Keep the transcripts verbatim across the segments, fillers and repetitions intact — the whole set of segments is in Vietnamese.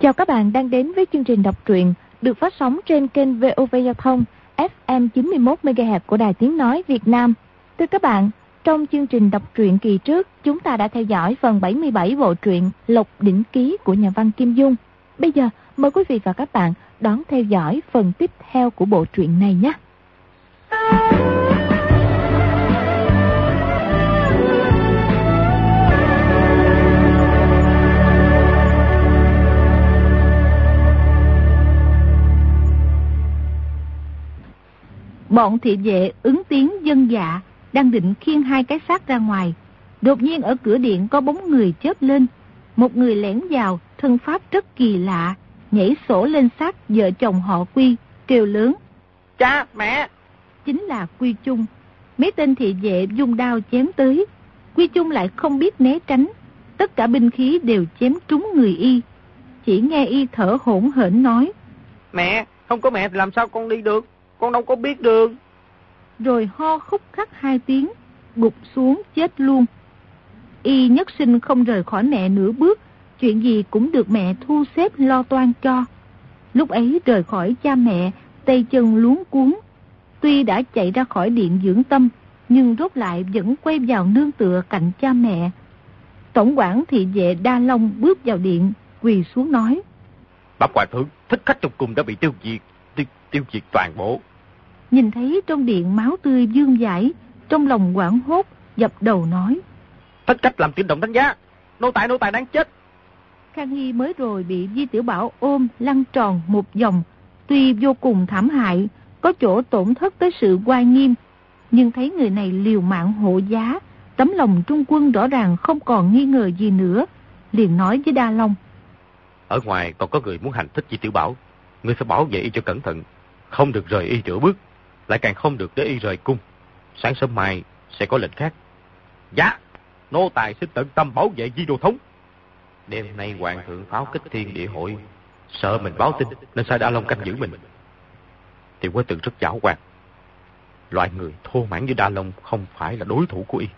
Chào các bạn đang đến với chương trình đọc truyện được phát sóng trên kênh vê o vê Giao thông ép em chín mươi mốt mê ga héc của Đài Tiếng Nói Việt Nam. Thưa các bạn, trong chương trình đọc truyện kỳ trước, chúng ta đã theo dõi phần bảy mươi bảy bộ truyện Lộc Đỉnh Ký của nhà văn Kim Dung. Bây giờ, mời quý vị và các bạn đón theo dõi phần tiếp theo của bộ truyện này nhé. Bọn thị vệ ứng tiếng dân dạ đang định khiêng hai cái xác ra ngoài. Đột nhiên ở cửa điện có bóng người chớp lên. Một người lẻn vào, thân pháp rất kỳ lạ, nhảy sổ lên xác vợ chồng họ Quy, kêu lớn: Cha, mẹ! Chính là Quy Chung. Mấy tên thị vệ dùng đao chém tới. Quy Chung lại không biết né tránh. Tất cả binh khí đều chém trúng người y. Chỉ nghe y thở hổn hển nói: Mẹ, không có mẹ thì làm sao con đi được? Con đâu có biết đường. Rồi ho khúc khắc hai tiếng, gục xuống chết luôn. Y nhất sinh không rời khỏi mẹ nửa bước, chuyện gì cũng được mẹ thu xếp lo toan cho. Lúc ấy rời khỏi cha mẹ, tay chân luống cuống. Tuy đã chạy ra khỏi điện dưỡng tâm, nhưng rốt lại vẫn quay vào nương tựa cạnh cha mẹ. Tổng quản thị vệ Đa Long bước vào điện, quỳ xuống nói: Bẩm hoàng thượng, thích khách trong cung đã bị tiêu diệt, tiêu, tiêu diệt toàn bộ. Nhìn thấy trong điện máu tươi vương vãi, trong lòng hoảng hốt, dập đầu nói: Thích khách làm kinh động đánh giá, nô tài nô tài đáng chết. Khang Hy mới rồi bị Di Tiểu Bảo ôm lăn tròn một vòng, tuy vô cùng thảm hại, có chỗ tổn thất tới sự oai nghiêm, nhưng thấy người này liều mạng hộ giá, tấm lòng trung quân rõ ràng không còn nghi ngờ gì nữa, liền nói với Đa Long: Ở ngoài còn có người muốn hành thích Di Tiểu Bảo, ngươi phải bảo vệ y cho cẩn thận, không được rời y nửa bước, lại càng không được để y rời cung. Sáng sớm mai sẽ có lệnh khác. Dạ, nô tài xin tận tâm bảo vệ Di Đô thống. Đêm nay hoàng thượng pháo kích thiên địa hội, sợ mình báo tin nên sai Đa Long canh giữ mình. Tiểu Quế Tử rất giảo hoạt, loại người thô mãn như Đa Long không phải là đối thủ của y.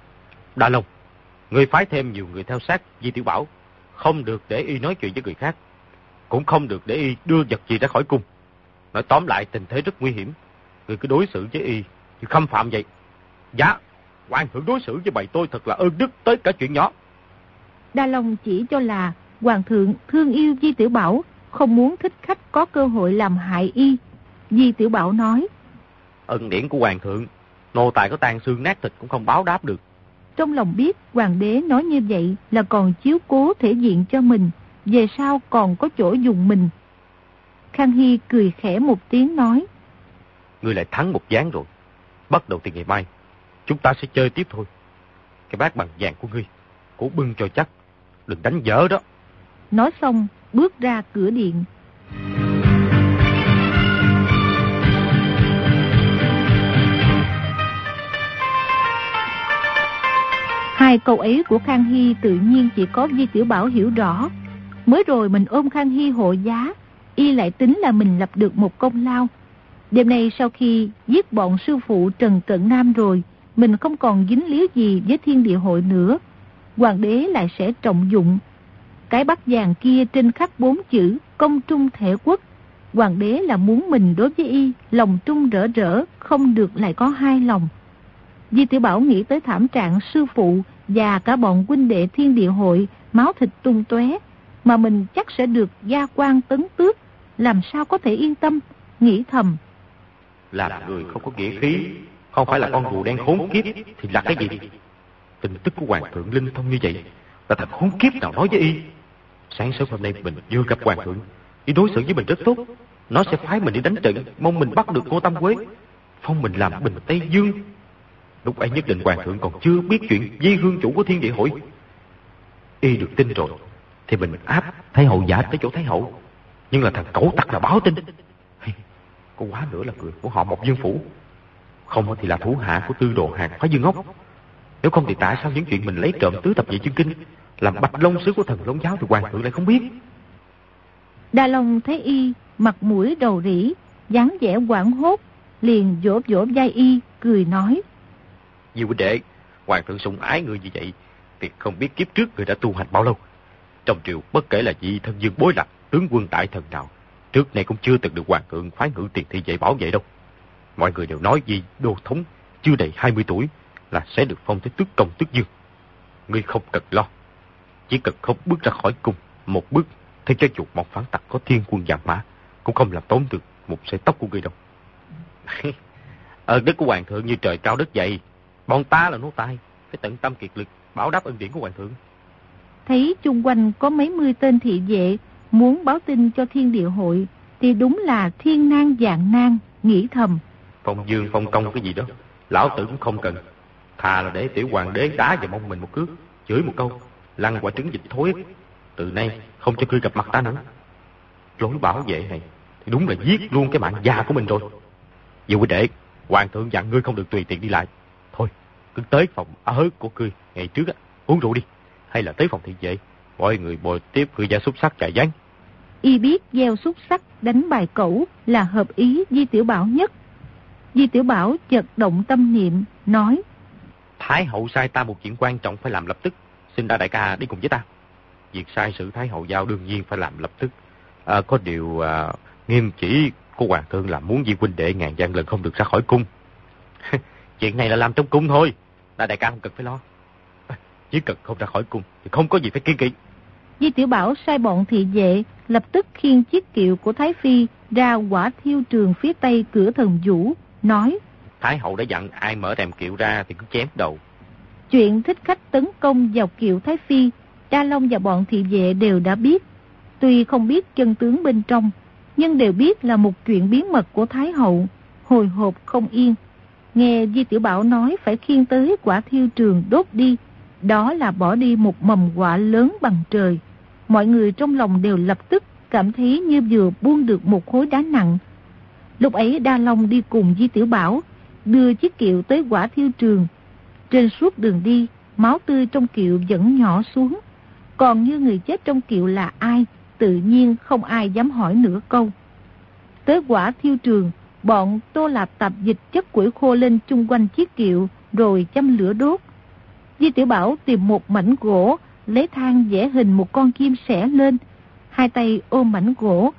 Đa Long, ngươi phái thêm nhiều người theo sát Di Tiểu Bảo, không được để y nói chuyện với người khác, cũng không được để y đưa vật gì ra khỏi cung. Nói tóm lại tình thế rất nguy hiểm, ngươi cứ đối xử với y như khâm phạm vậy. Dạ, hoàng thượng đối xử với bầy tôi thật là ơn đức tới cả chuyện nhỏ. Đa Long chỉ cho là hoàng thượng thương yêu Di Tiểu Bảo, không muốn thích khách có cơ hội làm hại y. Di Tiểu Bảo nói: Ân điển của hoàng thượng, nô tài có tan xương nát thịt cũng không báo đáp được. Trong lòng biết hoàng đế nói như vậy là còn chiếu cố thể diện cho mình, về sau còn có chỗ dùng mình. Khang Hy cười khẽ một tiếng nói: Ngươi lại thắng một ván rồi. Bắt đầu từ ngày mai, chúng ta sẽ chơi tiếp thôi. Cái bát bằng vàng của ngươi, cố bưng cho chắc, đừng đánh dở đó. Nói xong, bước ra cửa điện. Hai câu ấy của Khang Hy tự nhiên chỉ có Di Tiểu Bảo hiểu rõ. Mới rồi mình ôm Khang Hy hộ giá, y lại tính là mình lập được một công lao. Đêm nay sau khi giết bọn sư phụ Trần Cận Nam rồi, mình không còn dính líu gì với thiên địa hội nữa. Hoàng đế lại sẽ trọng dụng. Cái bát vàng kia trên khắc bốn chữ công trung thể quốc. Hoàng đế là muốn mình đối với y lòng trung rỡ rỡ, không được lại có hai lòng. Di Tiểu Bảo nghĩ tới thảm trạng sư phụ và cả bọn huynh đệ thiên địa hội máu thịt tung tóe, mà mình chắc sẽ được gia quan tấn tước, làm sao có thể yên tâm, nghĩ thầm. Làm người không có nghĩa khí, không phải là con rùa đen khốn kiếp thì là cái gì? Tin tức của hoàng thượng linh thông như vậy là thật khốn kiếp nào nói với y. Sáng sớm hôm nay mình vừa gặp hoàng thượng, y đối xử với mình rất tốt, nó sẽ phái mình đi đánh trận, mong mình bắt được Ngô Tam Quế, phong mình làm bình Tây Dương. Lúc ấy nhất định hoàng thượng còn chưa biết chuyện Di Hương chủ của thiên địa hội. Y được tin rồi thì mình áp Thái hậu giả tới chỗ Thái hậu, nhưng là thằng cẩu tặc là báo tin. Có quá nữa là người của họ Mộc Dương phủ, không thì là thủ hạ của tư đồ Hàng Phá Dương Ốc. Nếu không thì tại sao những chuyện mình lấy trộm tứ thập nhị chương kinh, làm bạch long sứ của thần Long giáo thì hoàng thượng lại không biết? Đa Long thấy y mặt mũi đầu rỉ, dáng vẻ hoảng hốt, liền vỗ vỗ vai y, cười nói: Diệu huynh đệ, hoàng thượng sủng ái người như vậy thì không biết kiếp trước người đã tu hành bao lâu. Trong triều bất kể là vị thân dương bối lạc, tướng quân đại thần nào, trước nay cũng chưa từng được hoàng thượng phái ngự tiền thị vệ bảo vệ đâu. Mọi người đều nói gì đô thống chưa đầy hai mươi tuổi là sẽ được phong tới tước công tước dương. Ngươi không cần lo, chỉ cần không bước ra khỏi cung một bước, thì cho dù một phản tặc có thiên quân vạn mã cũng không làm tốn được một sợi tóc của ngươi đâu. Ơn đức của hoàng thượng như trời cao đất dày, bọn ta là nô tài phải tận tâm kiệt lực bảo đáp ân điển của hoàng thượng. Thấy chung quanh có mấy mươi tên thị vệ muốn báo tin cho Thiên Địa Hội thì đúng là thiên nan vạn nan, nghĩ thầm. Phong dương phong công cái gì đó, lão tử cũng không cần. Thà là để tiểu hoàng đế đá vào mông mình một cước, chửi một câu, lăn quả trứng vịt thối. Từ nay không cho ngươi gặp mặt ta nữa. Lối bảo vệ này thì đúng là giết luôn cái mạng già của mình rồi. Dù quý đệ, hoàng thượng dặn ngươi không được tùy tiện đi lại. Thôi, cứ tới phòng ở của ngươi ngày trước á, uống rượu đi. Hay là tới phòng thị vệ, mọi người bồi tiếp người gia xúc sắc chạy gián. Y biết gieo xúc sắc đánh bài cẩu là hợp ý Di Tiểu Bảo nhất. Di Tiểu Bảo chợt động tâm niệm, nói: Thái hậu sai ta một chuyện quan trọng phải làm lập tức, xin Đa đại ca đi cùng với ta. Việc sai sự Thái hậu giao đương nhiên phải làm lập tức. À, có điều à, nghiêm chỉ của hoàng thượng là muốn Di huynh đệ ngàn vạn lần không được ra khỏi cung. Chuyện này là làm trong cung thôi, Đa đại ca không cần phải lo. Chỉ cần không ra khỏi cung thì không có gì phải kiêng kỵ. Di Tiểu Bảo sai bọn thị vệ lập tức khiêng chiếc kiệu của Thái Phi ra Hỏa Thiêu Trường phía tây cửa Thần Vũ, nói: Thái hậu đã dặn ai mở rèm kiệu ra thì cứ chém đầu. Chuyện thích khách tấn công vào kiệu Thái Phi, Đa Long và bọn thị vệ đều đã biết. Tuy không biết chân tướng bên trong, nhưng đều biết là một chuyện bí mật của Thái hậu, hồi hộp không yên. Nghe Di Tiểu Bảo nói phải khiêng tới Hỏa Thiêu Trường đốt đi, đó là bỏ đi một mầm họa lớn bằng trời. Mọi người trong lòng đều lập tức cảm thấy như vừa buông được một khối đá nặng. Lúc ấy Đa Long đi cùng Di Tiểu Bảo, đưa chiếc kiệu tới Hỏa Thiêu Trường. Trên suốt đường đi, máu tươi trong kiệu vẫn nhỏ xuống. Còn như người chết trong kiệu là ai, tự nhiên không ai dám hỏi nửa câu. Tới Hỏa Thiêu Trường, bọn Tô Lạp Tạp dịch chất củi khô lên chung quanh chiếc kiệu, rồi châm lửa đốt. Di Tiểu Bảo tìm một mảnh gỗ, lấy than vẽ hình một con chim sẻ lên, hai tay ôm mảnh gỗ.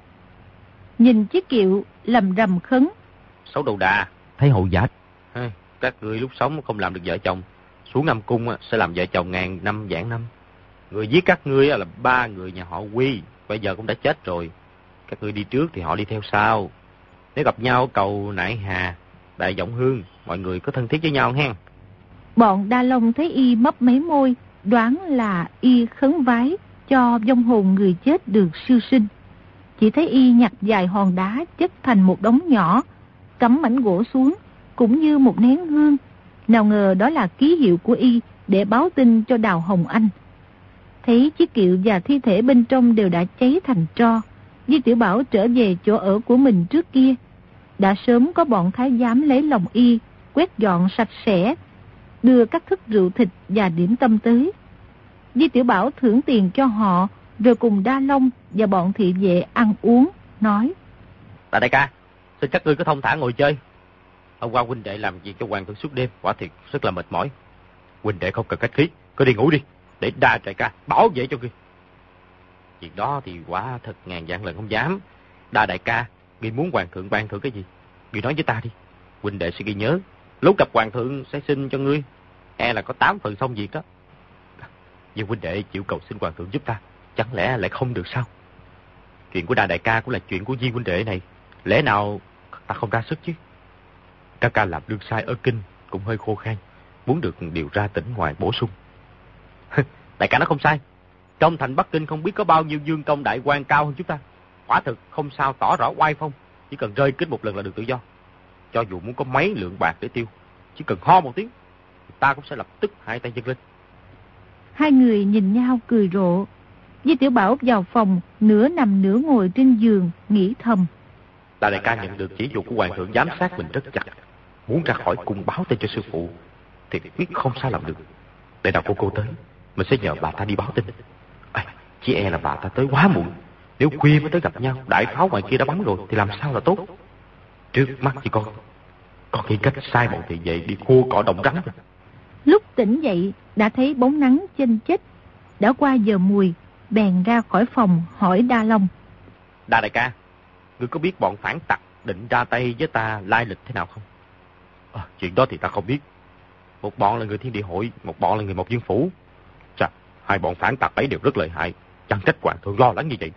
Nhìn chiếc kiệu lầm rầm khấn: Xấu đầu đà, thấy hậu giả. Các ngươi lúc sống không làm được vợ chồng, xuống Nam Cung sẽ làm vợ chồng ngàn năm vạn năm. Người giết các ngươi là ba người nhà họ Quy, bây giờ cũng đã chết rồi. Các ngươi đi trước thì họ đi theo sau. Nếu gặp nhau cầu Nại Hà, Đại Giọng Hương, mọi người có thân thiết với nhau hen. Bọn Đa Long thấy y mấp mấy môi, đoán là y khấn vái cho vong hồn người chết được siêu sinh. Chỉ thấy y nhặt vài hòn đá chất thành một đống nhỏ, cắm mảnh gỗ xuống, cũng như một nén hương. Nào ngờ đó là ký hiệu của y để báo tin cho Đào Hồng Anh. Thấy chiếc kiệu và thi thể bên trong đều đã cháy thành tro, Di Tiểu Bảo trở về chỗ ở của mình trước kia. Đã sớm có bọn thái giám lấy lòng y, quét dọn sạch sẽ, đưa các thức rượu thịt và điểm tâm tới. Di Tiểu Bảo thưởng tiền cho họ, rồi cùng Đa Long và bọn thị vệ ăn uống, nói: Đại đại ca, xin các ngươi cứ thông thả ngồi chơi. Hôm qua huynh đệ làm việc cho hoàng thượng suốt đêm, quả thiệt rất là mệt mỏi. Huynh đệ không cần khách khí, cứ đi ngủ đi, để Đa đại ca bảo vệ cho ngươi. Chuyện đó thì quả thật ngàn vạn lần không dám. Đa đại ca, ngươi muốn hoàng thượng ban thưởng cái gì, ngươi nói với ta đi. Huynh đệ sẽ ghi nhớ, lúc gặp hoàng thượng sẽ xin cho ngươi, e là có tám phần xong việc đó. Nhưng huynh đệ chịu cầu xin hoàng thượng giúp ta, chẳng lẽ lại không được sao? Chuyện của Đa đại ca cũng là chuyện của Di huynh đệ này, lẽ nào ta không ra sức chứ? Ca ca làm đương sai ở kinh cũng hơi khô khan, muốn được điều ra tỉnh ngoài bổ sung. Đại ca nó không sai, trong thành Bắc Kinh không biết có bao nhiêu dương công đại quan cao hơn chúng ta. Quả thực không sao tỏ rõ oai phong, chỉ cần rơi kích một lần là được tự do. Cho dù muốn có mấy lượng bạc để tiêu, chỉ cần ho một tiếng, ta cũng sẽ lập tức hai tay dâng lên. Hai người nhìn nhau cười rộ. Di Tiểu Bảo vào phòng, nửa nằm nửa ngồi trên giường, nghĩ thầm: Đa đại ca nhận được chỉ dụ của hoàng thượng giám sát mình rất chặt, muốn ra khỏi cung báo tin cho sư phụ thì biết không sao làm được. Để nào cô cô tới, mình sẽ nhờ bà ta đi báo tin. À, chỉ e là bà ta tới quá muộn, nếu khuya mới tới gặp nhau, đại pháo ngoài kia đã bắn rồi thì làm sao là tốt. Trước mắt chỉ có có nghĩ cách sai bọn thị vệ đi khô cỏ đồng rắn. Lúc tỉnh dậy đã thấy bóng nắng chênh chếch. Đã qua giờ mùi, bèn ra khỏi phòng hỏi Đa Long. Đa đại ca, ngươi có biết bọn phản tặc định ra tay với ta lai lịch thế nào không? À, chuyện đó thì ta không biết. Một bọn là người Thiên Địa Hội, một bọn là người Mộc Dương Phủ. Chà, hai bọn phản tặc ấy đều rất lợi hại, chẳng trách hoàng thượng lo lắng như vậy.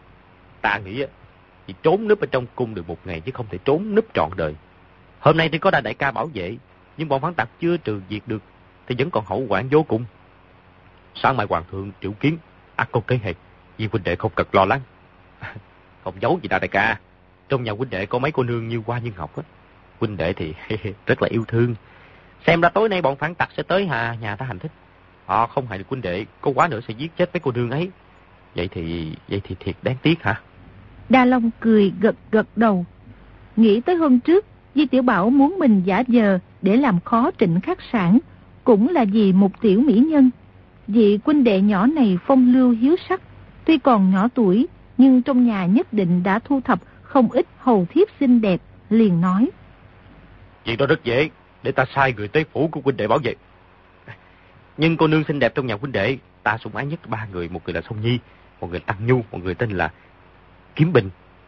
Ta nghĩ chỉ trốn núp ở trong cung được một ngày chứ không thể trốn núp trọn đời. Hôm nay thì có Đa đại ca bảo vệ, nhưng bọn phản tặc chưa trừ diệt được thì vẫn còn hậu hoạn vô cùng. Sáng mai hoàng thượng triệu kiến, ắt có kế hệ, vì huynh đệ không cần lo lắng. Không giấu gì Đa đại ca, trong nhà huynh đệ có mấy cô nương như Hoa như Ngọc á. Huynh đệ thì rất là yêu thương. Xem ra tối nay bọn phản tặc sẽ tới hà nhà ta hành thích. Họ không hại được huynh đệ, có quá nữa sẽ giết chết mấy cô nương ấy. Vậy thì vậy thì thiệt đáng tiếc hả? Đa Long cười gật gật đầu. Nghĩ tới hôm trước Di Tiểu Bảo muốn mình giả vờ để làm khó Trịnh Khắc Sản, cũng là vì một tiểu mỹ nhân. Vị huynh đệ nhỏ này phong lưu hiếu sắc, tuy còn nhỏ tuổi nhưng trong nhà nhất định đã thu thập không ít hầu thiếp xinh đẹp, liền nói. Chuyện đó rất dễ, để ta sai người tới phủ của huynh đệ bảo vệ. Nhưng cô nương xinh đẹp trong nhà huynh đệ, ta sủng ái nhất ba người, một người là Song Nhi, một người Tăng Nhu, một người tên là Kiếm Bình.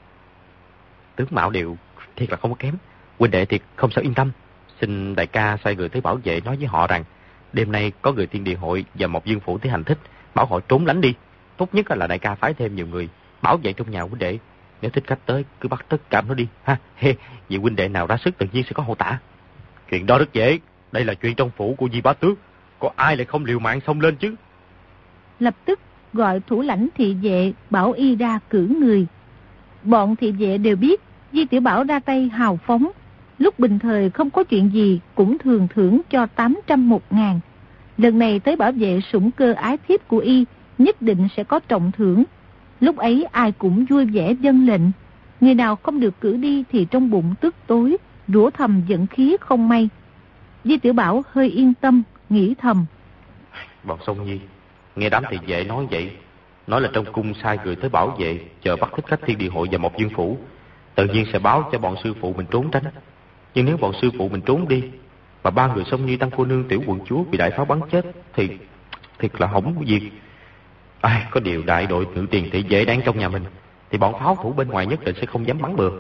Tướng mạo đều thiệt là không có kém, huynh đệ thiệt không sao yên tâm. Xin đại ca sai người tới bảo vệ, nói với họ rằng đêm nay có người Thiên Địa Hội và Mộc Dương Phủ tới hành thích, bảo họ trốn lánh đi. Tốt nhất là đại ca phái thêm nhiều người bảo vệ trong nhà huynh đệ. Nếu thích khách tới cứ bắt tất cả nó đi ha. He, vì huynh đệ nào ra sức tự nhiên sẽ có hậu tả. Chuyện đó rất dễ, đây là chuyện trong phủ của Di Bá Tước, có ai lại không liều mạng xông lên chứ. Lập tức gọi thủ lãnh thị vệ bảo y ra cử người. Bọn thị vệ đều biết Di Tiểu Bảo ra tay hào phóng, lúc bình thời không có chuyện gì cũng thường thưởng cho tám trăm một ngàn. Lần này tới bảo vệ sủng cơ ái thiếp của y, nhất định sẽ có trọng thưởng. Lúc ấy ai cũng vui vẻ vâng lệnh. Người nào không được cử đi thì trong bụng tức tối, rủa thầm giận khí không may. Di Tiểu Bảo hơi yên tâm, nghĩ thầm. Bọn Song Nhi nghe đám thị vệ nói vậy, nói là trong cung sai người tới bảo vệ, chờ bắt thích khách Thiên Địa Hội và Mộc Dương Phủ, tự nhiên sẽ báo cho bọn sư phụ mình trốn tránh. Nhưng nếu bọn sư phụ mình trốn đi, mà ba người Song Nhi Tăng cô nương Tiểu quận chúa bị đại pháo bắn chết, thì thiệt là hỏng việc. Ai, có điều đại đội nữ tiền thị vệ đang trong nhà mình, thì bọn pháo thủ bên ngoài nhất định sẽ không dám bắn bừa.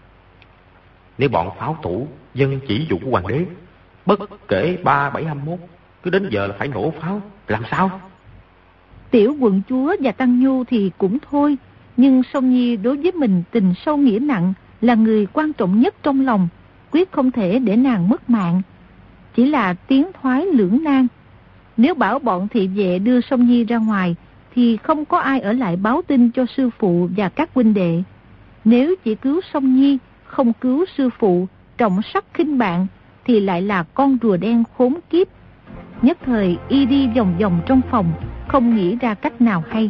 Nếu bọn pháo thủ dân chỉ dụ của hoàng đế, bất kể ba bảy hai mốt, cứ đến giờ là phải nổ pháo, làm sao? Tiểu quận chúa và Tăng Nhu thì cũng thôi, nhưng Song Nhi đối với mình tình sâu nghĩa nặng, là người quan trọng nhất trong lòng, quyết không thể để nàng mất mạng. Chỉ là tiến thoái lưỡng nan. Nếu bảo bọn thị vệ đưa Song Nhi ra ngoài, thì không có ai ở lại báo tin cho sư phụ và các huynh đệ. Nếu chỉ cứu Song Nhi, không cứu sư phụ, trọng sắc khinh bạn, thì lại là con rùa đen khốn kiếp. Nhất thời y đi vòng vòng trong phòng, không nghĩ ra cách nào hay.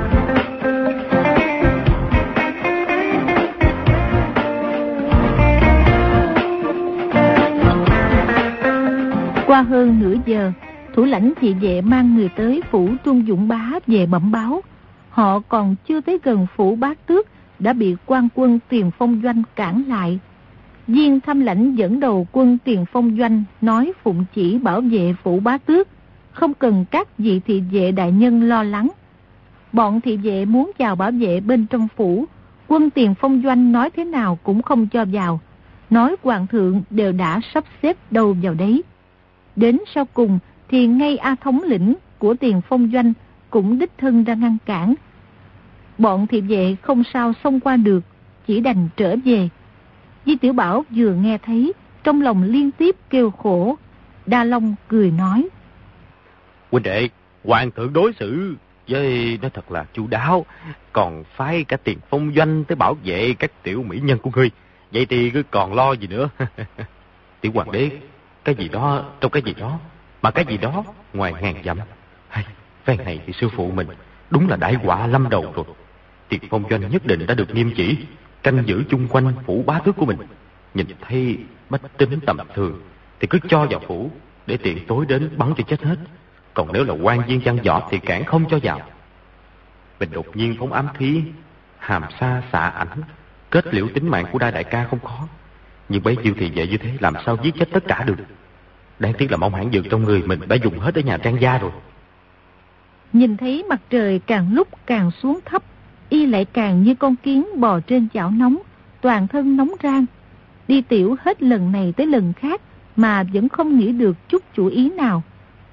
Qua hơn nửa giờ, thủ lãnh thị vệ mang người tới phủ Trung Dũng Bá về bẩm báo. Họ còn chưa tới gần phủ Bá Tước đã bị quan quân Tiền Phong Doanh cản lại. Viên Thăm Lãnh dẫn đầu quân Tiền Phong Doanh nói phụng chỉ bảo vệ phủ Bá Tước, không cần các vị thị vệ đại nhân lo lắng. Bọn thị vệ muốn vào bảo vệ bên trong phủ, quân Tiền Phong Doanh nói thế nào cũng không cho vào, nói hoàng thượng đều đã sắp xếp đâu vào đấy. Đến sau cùng thì ngay A thống lĩnh của Tiền Phong Doanh cũng đích thân ra ngăn cản. Bọn thị vệ không sao xông qua được, chỉ đành trở về. Di Tiểu Bảo vừa nghe thấy, trong lòng liên tiếp kêu khổ. Đa Long cười nói. Huynh đệ, hoàng thượng đối xử với nó thật là chu đáo, còn phái cả Tiền Phong Doanh tới bảo vệ các tiểu mỹ nhân của ngươi. Vậy thì cứ còn lo gì nữa. Tiểu hoàng đế, cái gì đó trong cái gì đó, mà cái gì đó ngoài ngàn dặm. Hay, phen này thì sư phụ mình đúng là đại họa lâm đầu rồi. Tiền Phong Doanh nhất định đã được nghiêm chỉ canh giữ chung quanh phủ Bá Tước của mình. Nhìn thấy bách tính tầm thường thì cứ cho vào phủ, để tiện tối đến bắn cho chết hết. Còn nếu là quan viên văn võ thì cản không cho vào. Mình đột nhiên phóng ám khí, hàm sa xạ ảnh, kết liễu tính mạng của Đa đại ca không khó. Nhưng bấy nhiêu thì vậy như thế làm sao giết chết tất cả được. Đáng tiếc là mong hãn dược trong người mình đã dùng hết ở nhà Trang gia rồi. Nhìn thấy mặt trời càng lúc càng xuống thấp, y lại càng như con kiến bò trên chảo nóng, toàn thân nóng rang. Đi tiểu hết lần này tới lần khác mà vẫn không nghĩ được chút chủ ý nào.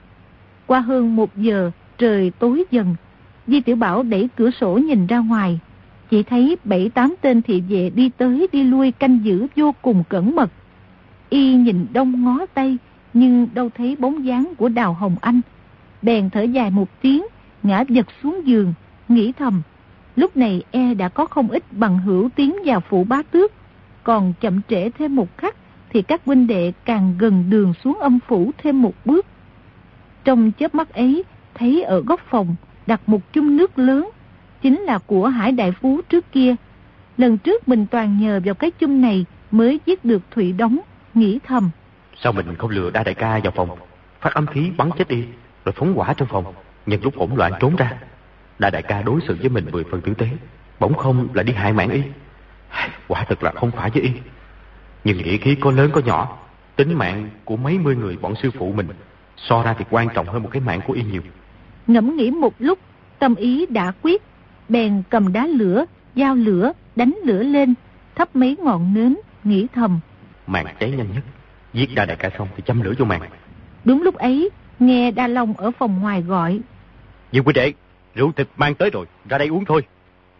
Qua hơn một giờ, trời tối dần. Di Tiểu Bảo đẩy cửa sổ nhìn ra ngoài, chỉ thấy bảy tám tên thị vệ đi tới đi lui canh giữ vô cùng cẩn mật. Y nhìn đông ngó tây, nhưng đâu thấy bóng dáng của Đào Hồng Anh. Bèn thở dài một tiếng, ngã vật xuống giường, nghĩ thầm. Lúc này e đã có không ít bằng hữu tiến vào phủ Bá Tước. Còn chậm trễ thêm một khắc thì các huynh đệ càng gần đường xuống âm phủ thêm một bước. Trong chớp mắt ấy, thấy ở góc phòng đặt một chung nước lớn, chính là của Hải đại phú trước kia. Lần trước mình toàn nhờ vào cái chung này mới giết được Thụy Đống, nghĩ thầm. Sao mình không lừa Đa đại ca vào phòng, phát âm khí bắn chết đi, rồi phóng hỏa trong phòng, nhân lúc hỗn loạn trốn ra. Đa đại ca đối xử với mình mười phần tử tế, bỗng không lại đi hại mạng y. Quả thật là không phải với y. Nhưng nghĩa khí có lớn có nhỏ, tính mạng của mấy mươi người bọn sư phụ mình so ra thì quan trọng hơn một cái mạng của y nhiều. Ngẫm nghĩ một lúc, tâm ý đã quyết, bèn cầm đá lửa, dao lửa, đánh lửa lên, thắp mấy ngọn nến, nghĩ thầm. Mạng cháy nhanh nhất, giết Đa đại ca xong thì châm lửa vô mạng. Đúng lúc ấy, nghe Đa Long ở phòng ngoài gọi. Dương huynh đệ, rượu thịt mang tới rồi, ra đây uống thôi.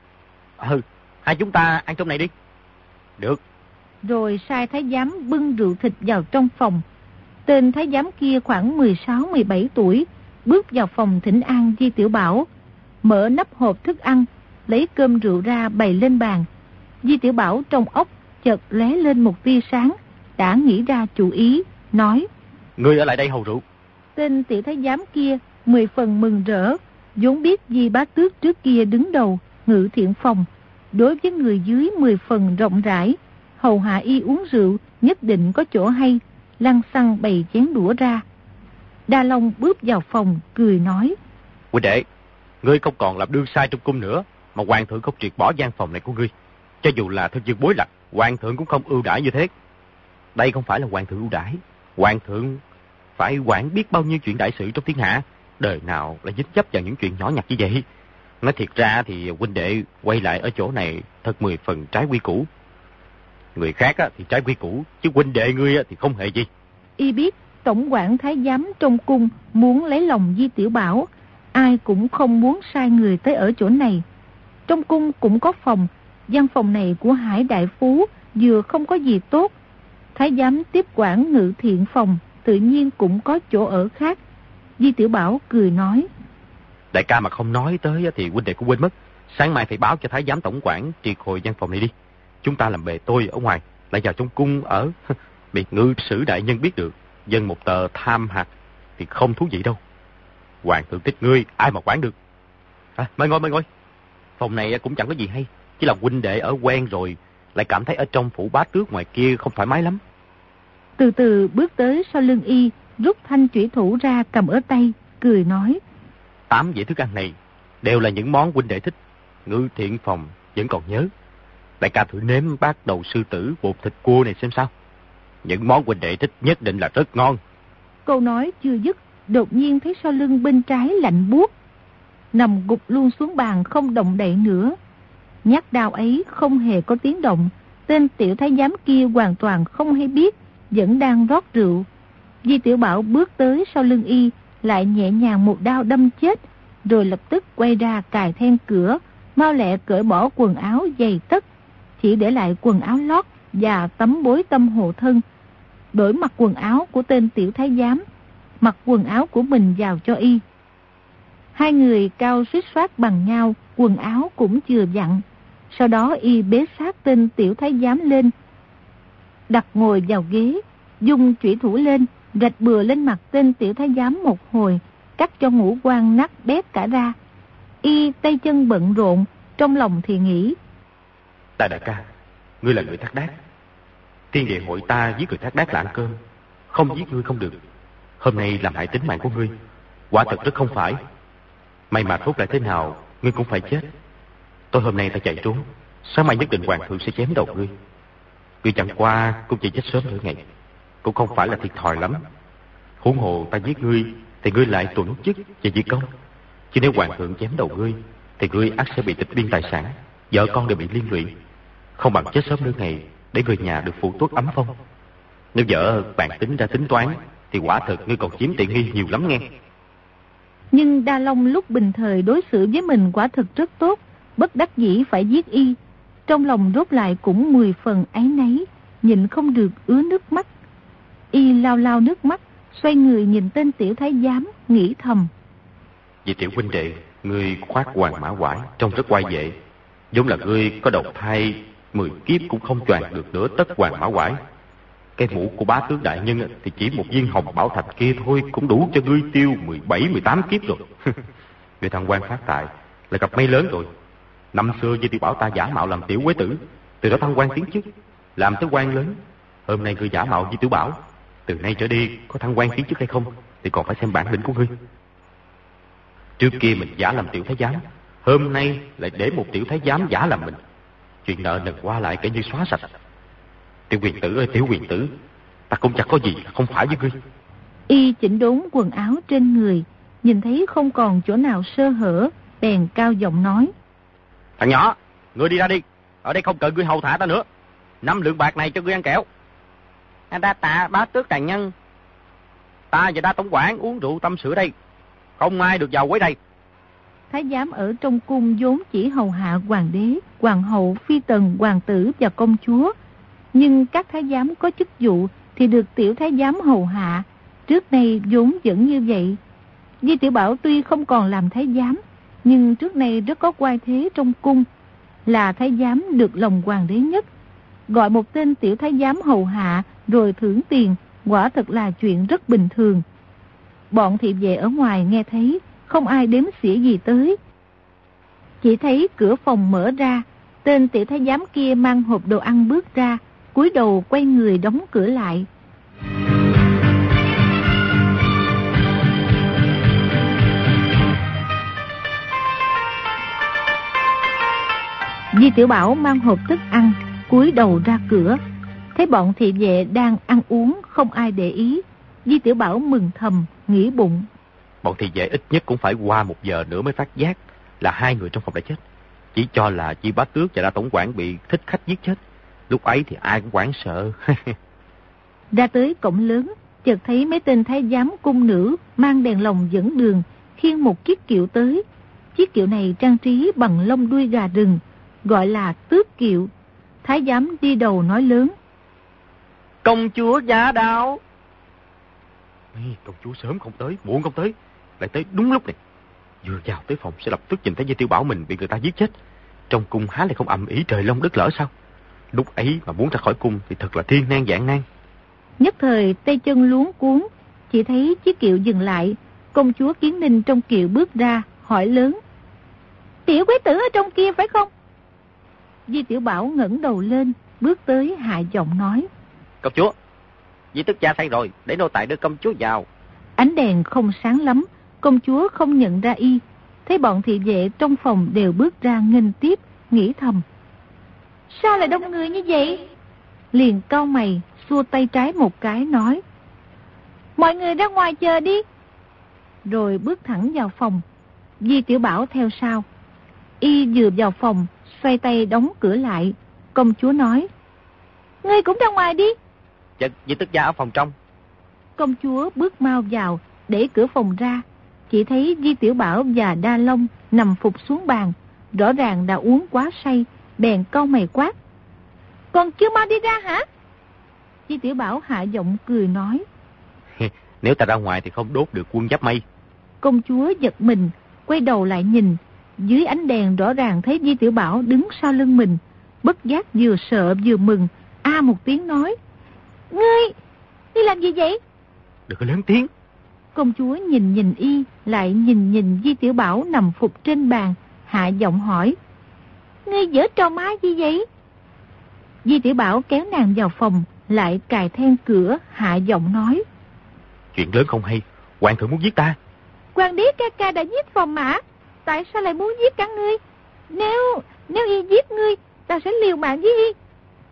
Ừ, hai chúng ta ăn trong này đi. Được. Rồi sai thái giám bưng rượu thịt vào trong phòng. Tên thái giám kia khoảng mười sáu mười bảy tuổi, bước vào phòng thỉnh an Di Tiểu Bảo, mở nắp hộp thức ăn, lấy cơm rượu ra bày lên bàn. Di Tiểu Bảo trong óc chợt lóe lên một tia sáng, đã nghĩ ra chủ ý, nói. Ngươi ở lại đây hầu rượu. Tên tiểu thái giám kia mười phần mừng rỡ, vốn biết Di Bá Tước trước kia đứng đầu Ngự Thiện Phòng, đối với người dưới mười phần rộng rãi, hầu hạ y uống rượu nhất định có chỗ hay, lăng xăng bày chén đũa ra. Đa Long bước vào phòng cười nói. Huynh đệ, ngươi không còn làm đương sai trong cung nữa, mà hoàng thượng không triệt bỏ gian phòng này của ngươi. Cho dù là thân dương bối lạc, hoàng thượng cũng không ưu đãi như thế. Đây không phải là hoàng thượng ưu đãi, hoàng thượng phải quản biết bao nhiêu chuyện đại sự trong thiên hạ, đời nào lại dính chấp vào những chuyện nhỏ nhặt như vậy. Nói thiệt ra thì huynh đệ quay lại ở chỗ này thật mười phần trái quy củ. Người khác thì trái quy củ, chứ huynh đệ ngươi thì không hề gì. Y biết tổng quản thái giám trong cung muốn lấy lòng Di Tiểu Bảo, ai cũng không muốn sai người tới ở chỗ này. Trong cung cũng có phòng, gian phòng này của Hải đại phú vừa không có gì tốt. Thái giám tiếp quản Ngự Thiện Phòng tự nhiên cũng có chỗ ở khác. Di Tiểu Bảo cười nói. Đại ca mà không nói tới thì huynh đệ cũng quên mất. Sáng mai phải báo cho thái giám tổng quản triệt hồi gian phòng này đi. Chúng ta làm bề tôi ở ngoài, lại vào trong cung ở. Bị ngự sử đại nhân biết được, dân một tờ tham hạt thì không thú vị đâu. Hoàng thượng thích ngươi, ai mà quản được. À, mời ngồi, mời ngồi. Phòng này cũng chẳng có gì hay, chỉ là huynh đệ ở quen rồi, lại cảm thấy ở trong phủ Bá Tước ngoài kia không thoải mái lắm. Từ từ bước tới sau lưng y, rút thanh chủy thủ ra cầm ở tay, cười nói. Tám dĩa thức ăn này đều là những món huynh đệ thích. Ngự Thiện Phòng vẫn còn nhớ. Đại ca thử nếm bát đầu sư tử bột thịt cua này xem sao. Những món huynh đệ thích nhất định là rất ngon. Câu nói chưa dứt, đột nhiên thấy sau lưng bên trái lạnh buốt, nằm gục luôn xuống bàn không động đậy nữa. Nhát đao ấy không hề có tiếng động. Tên tiểu thái giám kia hoàn toàn không hay biết, vẫn đang rót rượu. Di Tiểu Bảo bước tới sau lưng y, lại nhẹ nhàng một đao đâm chết, rồi lập tức quay ra cài then cửa, mau lẹ cởi bỏ quần áo giày tất, chỉ để lại quần áo lót và tấm bối tâm hộ thân. Đổi mặc quần áo của tên tiểu thái giám, mặc quần áo của mình vào cho y. Hai người cao suýt soát bằng nhau, quần áo cũng chừa vặn. Sau đó y bế sát tên tiểu thái giám lên, đặt ngồi vào ghế, dùng chủy thủ lên, rạch bừa lên mặt tên tiểu thái giám một hồi, cắt cho ngũ quan nát bét cả ra. Y tay chân bận rộn, trong lòng thì nghĩ. Đại đại ca, ngươi là người thác đác. Tiên địa hội ta giết người thác đác là ăn cơm, không giết ngươi không được. Hôm nay làm hại tính mạng của ngươi, quả thật rất không phải. May mà thốt lại thế nào, ngươi cũng phải chết. Tôi hôm nay ta chạy trốn, sáng mai nhất định hoàng thượng sẽ chém đầu ngươi. Ngươi chẳng qua cũng chỉ chết sớm nửa ngày, cũng không phải là thiệt thòi lắm. Huống hồ ta giết ngươi thì ngươi lại tuẫn chức và di công. Chứ nếu hoàng thượng chém đầu ngươi, thì ngươi ắt sẽ bị tịch biên tài sản, vợ con đều bị liên lụy. Không bằng chết sớm nửa ngày, để người nhà được phụ tuất ấm phong. Nếu vợ bạn tính ra tính toán, thì quả thật ngươi còn chiếm tiện nghi nhiều lắm nghe. Nhưng Đa Long lúc bình thời đối xử với mình quả thực rất tốt, bất đắc dĩ phải giết y. Trong lòng rốt lại cũng mười phần áy náy, nhịn không được ứa nước mắt. Y lau lau nước mắt, xoay người nhìn tên tiểu thái giám, nghĩ thầm. Vì tiểu huynh đệ, ngươi khoác hoàng mã quải, trông rất oai vệ. Giống là ngươi có đầu thai mười kiếp cũng không choàng được nửa tất hoàng mã quải. Cái mũ của bá tướng đại nhân thì chỉ một viên hồng bảo thạch kia thôi cũng đủ cho ngươi tiêu mười bảy, mười tám kiếp rồi. Người thằng quan phát tài là gặp may lớn rồi. Năm xưa Di Tiểu Bảo ta giả mạo làm tiểu quế tử, từ đó thăng quan tiến chức, làm tới quan lớn. Hôm nay ngươi giả mạo Di Tiểu Bảo, từ nay trở đi có thăng quan tiến chức hay không thì còn phải xem bản lĩnh của ngươi. Trước kia mình giả làm tiểu thái giám, hôm nay lại để một tiểu thái giám giả làm mình. Chuyện nợ nần qua lại kể như xóa sạch. Tiểu quyền tử ơi tiểu quyền tử, ta cũng chẳng có gì không phải với ngươi. Y chỉnh đốn quần áo trên người, nhìn thấy không còn chỗ nào sơ hở, bèn cao giọng nói. Thằng nhỏ, ngươi đi ra đi, ở đây không cần ngươi hầu thả ta nữa. Năm lượng bạc này cho ngươi ăn kẹo. Đa tạ bá tước đại nhân. Ta và Đa tổng quản uống rượu tâm sự đây, không ai được vào quấy đây. Thái giám ở trong cung vốn chỉ hầu hạ hoàng đế, hoàng hậu, phi tần, hoàng tử và công chúa. Nhưng các thái giám có chức vụ thì được tiểu thái giám hầu hạ. Trước nay vốn vẫn như vậy. Di Tiểu Bảo tuy không còn làm thái giám, nhưng trước nay rất có oai thế trong cung, là thái giám được lòng hoàng đế nhất. Gọi một tên tiểu thái giám hầu hạ rồi thưởng tiền, quả thật là chuyện rất bình thường. Bọn thị vệ ở ngoài nghe thấy, không ai đếm xỉa gì tới. Chỉ thấy cửa phòng mở ra, tên tiểu thái giám kia mang hộp đồ ăn bước ra, cúi đầu quay người đóng cửa lại. Di Tiểu Bảo mang hộp thức ăn, cúi đầu ra cửa. Thấy bọn thị vệ đang ăn uống, không ai để ý. Di Tiểu Bảo mừng thầm, nghĩ bụng. Bọn thị vệ ít nhất cũng phải qua một giờ nữa mới phát giác là hai người trong phòng đã chết. Chỉ cho là Chi bá tước và Đa tổng quản bị thích khách giết chết. Lúc ấy thì ai cũng hoảng sợ. Ra tới cổng lớn, chợt thấy mấy tên thái giám cung nữ mang đèn lồng dẫn đường, khiêng một chiếc kiệu tới. Chiếc kiệu này trang trí bằng lông đuôi gà rừng, gọi là tước kiệu. Thái giám đi đầu nói lớn. Công chúa Giả Đào. Công chúa sớm không tới, muộn không tới, lại tới đúng lúc này. Vừa vào tới phòng sẽ lập tức nhìn thấy Di Tiểu Bảo mình bị người ta giết chết. Trong cung há lại không ầm ĩ trời long đất lở sao? Lúc ấy mà muốn ra khỏi cung thì thật là thiên nan vạn nan. Nhất thời tay chân luống cuống, chỉ thấy chiếc kiệu dừng lại. Công chúa Kiến Ninh trong kiệu bước ra, hỏi lớn. Tiểu quế tử ở trong kia phải không? Di Tiểu Bảo ngẩng đầu lên, bước tới hạ giọng nói. Công chúa, Di tức cha say rồi, để nô tài đưa công chúa vào. Ánh đèn không sáng lắm, công chúa không nhận ra y. Thấy bọn thị vệ trong phòng đều bước ra nghênh tiếp, nghĩ thầm. Sao lại đông người như vậy? Liền cau mày, xua tay trái một cái nói. Mọi người ra ngoài chờ đi. Rồi bước thẳng vào phòng. Di Tiểu Bảo theo sau. Y vừa vào phòng, xoay tay đóng cửa lại. Công chúa nói. Ngươi cũng ra ngoài đi. Dạ, Di tức gia ở phòng trong. Công chúa bước mau vào, để cửa phòng ra. Chỉ thấy Di Tiểu Bảo và Đa Long nằm phục xuống bàn, rõ ràng đã uống quá say, bèn cau mày quát. Còn chưa mau đi ra hả? Di Tiểu Bảo hạ giọng cười nói. Nếu ta ra ngoài thì không đốt được quân giáp mây. Công chúa giật mình, quay đầu lại nhìn. Dưới ánh đèn rõ ràng thấy Di Tiểu Bảo đứng sau lưng mình. Bất giác vừa sợ vừa mừng, a một tiếng nói. Ngươi, đi làm gì vậy? Đừng có lớn tiếng. Công chúa nhìn nhìn y, lại nhìn nhìn Di Tiểu Bảo nằm phục trên bàn, hạ giọng hỏi. Ngươi giở trò má gì vậy? Di Tiểu Bảo kéo nàng vào phòng, lại cài then cửa, hạ giọng nói. Chuyện lớn không hay, hoàng thượng muốn giết ta. Hoàng đế ca ca đã giết Phò Mã, tại sao lại muốn giết cả ngươi? Nếu, nếu y giết ngươi, ta sẽ liều mạng với y.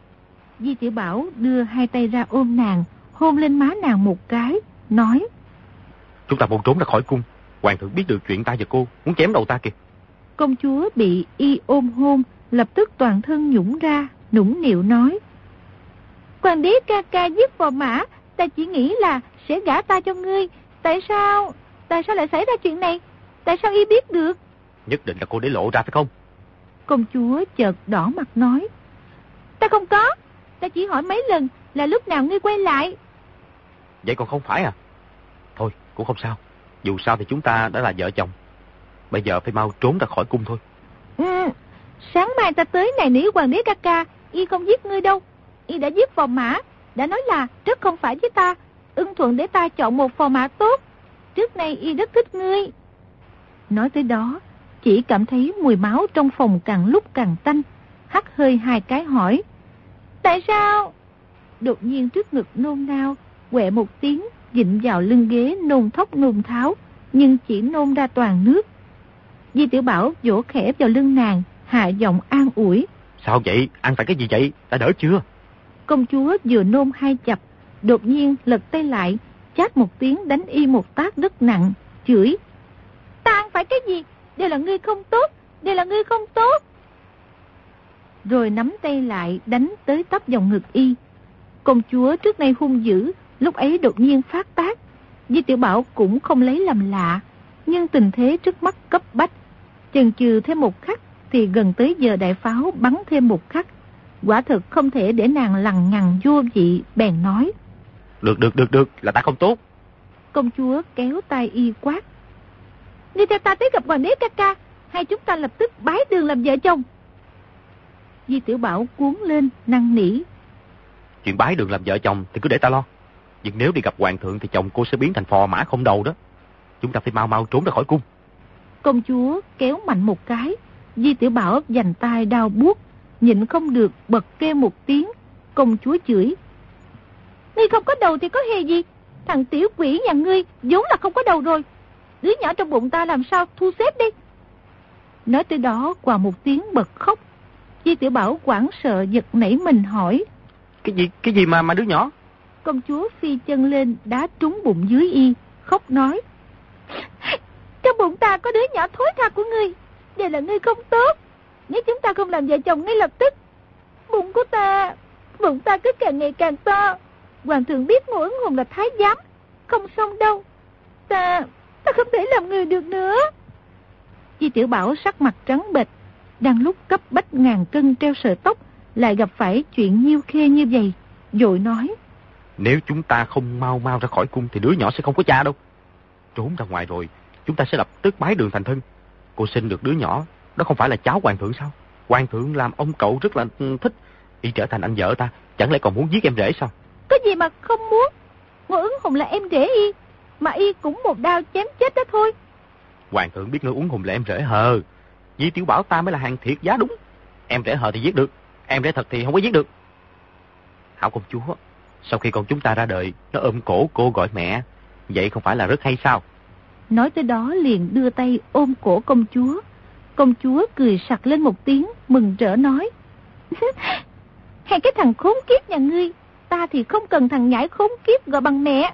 Di Tiểu Bảo đưa hai tay ra ôm nàng, hôn lên má nàng một cái, nói. Chúng ta muốn trốn ra khỏi cung, Hoàng thượng biết được chuyện ta và cô muốn chém đầu ta kìa. Công chúa bị y ôm hôn, lập tức toàn thân nhũng ra, nũng nịu nói: Hoàng đế ca ca giết Phò Mã, ta chỉ nghĩ là sẽ gả ta cho ngươi. Tại sao, tại sao lại xảy ra chuyện này? Tại sao y biết được? Nhất định là cô để lộ ra phải không? Công chúa chợt đỏ mặt nói: Ta không có, ta chỉ hỏi mấy lần là lúc nào ngươi quay lại. Vậy còn không phải à? Thôi, cũng không sao. Dù sao thì chúng ta đã là vợ chồng. Bây giờ phải mau trốn ra khỏi cung thôi. Ừ, sáng mai ta tới này nỉ Hoàng đế ca ca, y không giết ngươi đâu. Y đã giết Phò Mã, đã nói là rất không phải với ta, ưng thuận để ta chọn một Phò Mã tốt. Trước nay y rất thích ngươi. Nói tới đó, chỉ cảm thấy mùi máu trong phòng càng lúc càng tanh, hắt hơi hai cái hỏi: Tại sao? Đột nhiên trước ngực nôn nao, quẹ một tiếng, dịnh vào lưng ghế nôn thốc nôn tháo, nhưng chỉ nôn ra toàn nước. Di Tiểu Bảo vỗ khẽ vào lưng nàng, hạ giọng an ủi: Sao vậy? Ăn phải cái gì vậy? Đã đỡ chưa? Công chúa vừa nôn hai chập, đột nhiên lật tay lại, chát một tiếng đánh y một tát rất nặng, chửi: Ta ăn phải cái gì? Đều là ngươi không tốt, đều là ngươi không tốt. Rồi nắm tay lại đánh tới tấp vào ngực y. Công chúa trước nay hung dữ, lúc ấy đột nhiên phát tác. Di Tiểu Bảo cũng không lấy làm lạ, nhưng tình thế trước mắt cấp bách, chần chừ thêm một khắc thì gần tới giờ đại pháo bắn thêm một khắc. Quả thực không thể để nàng lằng nhằng vô vị, bèn nói: Được được được được, là ta không tốt. Công chúa kéo tay y quát: Đi theo ta tới gặp Hoàng đế ca ca, hai chúng ta lập tức bái đường làm vợ chồng. Di Tiểu Bảo cuốn lên năn nỉ: Chuyện bái đường làm vợ chồng thì cứ để ta lo. Nhưng nếu đi gặp hoàng thượng thì chồng cô sẽ biến thành Phò Mã không đầu đó. Chúng ta phải mau mau trốn ra khỏi cung. Công chúa kéo mạnh một cái. Di Tiểu Bảo vành tai đau buốt, nhịn không được bật kêu một tiếng. Công chúa chửi: Ngươi không có đầu thì có hề gì? Thằng tiểu quỷ nhà ngươi vốn là không có đầu rồi. Đứa nhỏ trong bụng ta làm sao thu xếp đi. Nói tới đó qua một tiếng bật khóc. Di Tiểu Bảo hoảng sợ giật nảy mình hỏi: Cái gì, cái gì mà mà đứa nhỏ? Công chúa phi chân lên đá trúng bụng dưới y, khóc nói: Trong bụng ta có đứa nhỏ thối tha của ngươi. Đều là ngươi không tốt. Nếu chúng ta không làm vợ chồng ngay lập tức, bụng của ta, bụng ta cứ càng ngày càng to. Hoàng thượng biết Ngô Ứng Hùng là thái giám, không xong đâu. Ta, ta không thể làm người được nữa. Di Tiểu Bảo sắc mặt trắng bệch, đang lúc cấp bách ngàn cân treo sợi tóc, lại gặp phải chuyện nhiêu khê như vậy, vội nói: Nếu chúng ta không mau mau ra khỏi cung thì đứa nhỏ sẽ không có cha đâu. Trốn ra ngoài rồi, chúng ta sẽ lập tức bái đường thành thân. Cô sinh được đứa nhỏ, đó không phải là cháu hoàng thượng sao? Hoàng thượng làm ông cậu rất là thích, y trở thành anh vợ ta, chẳng lẽ còn muốn giết em rể sao? Có gì mà không muốn? Ngô Ứng Hùng là em rể y, mà y cũng một đao chém chết đó thôi. Hoàng thượng biết Ngô Ứng Hùng là em rể hờ. Di Tiểu Bảo ta mới là hàng thiệt giá đúng. Em rể hờ thì giết được, em rể thật thì không có giết được. Hảo công chúa, sau khi con chúng ta ra đời, nó ôm cổ cô gọi mẹ, vậy không phải là rất hay sao? Nói tới đó liền đưa tay ôm cổ công chúa. Công chúa cười sặc lên một tiếng, mừng rỡ nói: Hay cái thằng khốn kiếp nhà ngươi, ta thì không cần thằng nhãi khốn kiếp gọi bằng mẹ.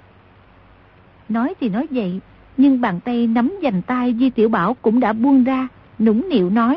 Nói thì nói vậy, nhưng bàn tay nắm giành tay Di Tiểu Bảo cũng đã buông ra, nũng nịu nói: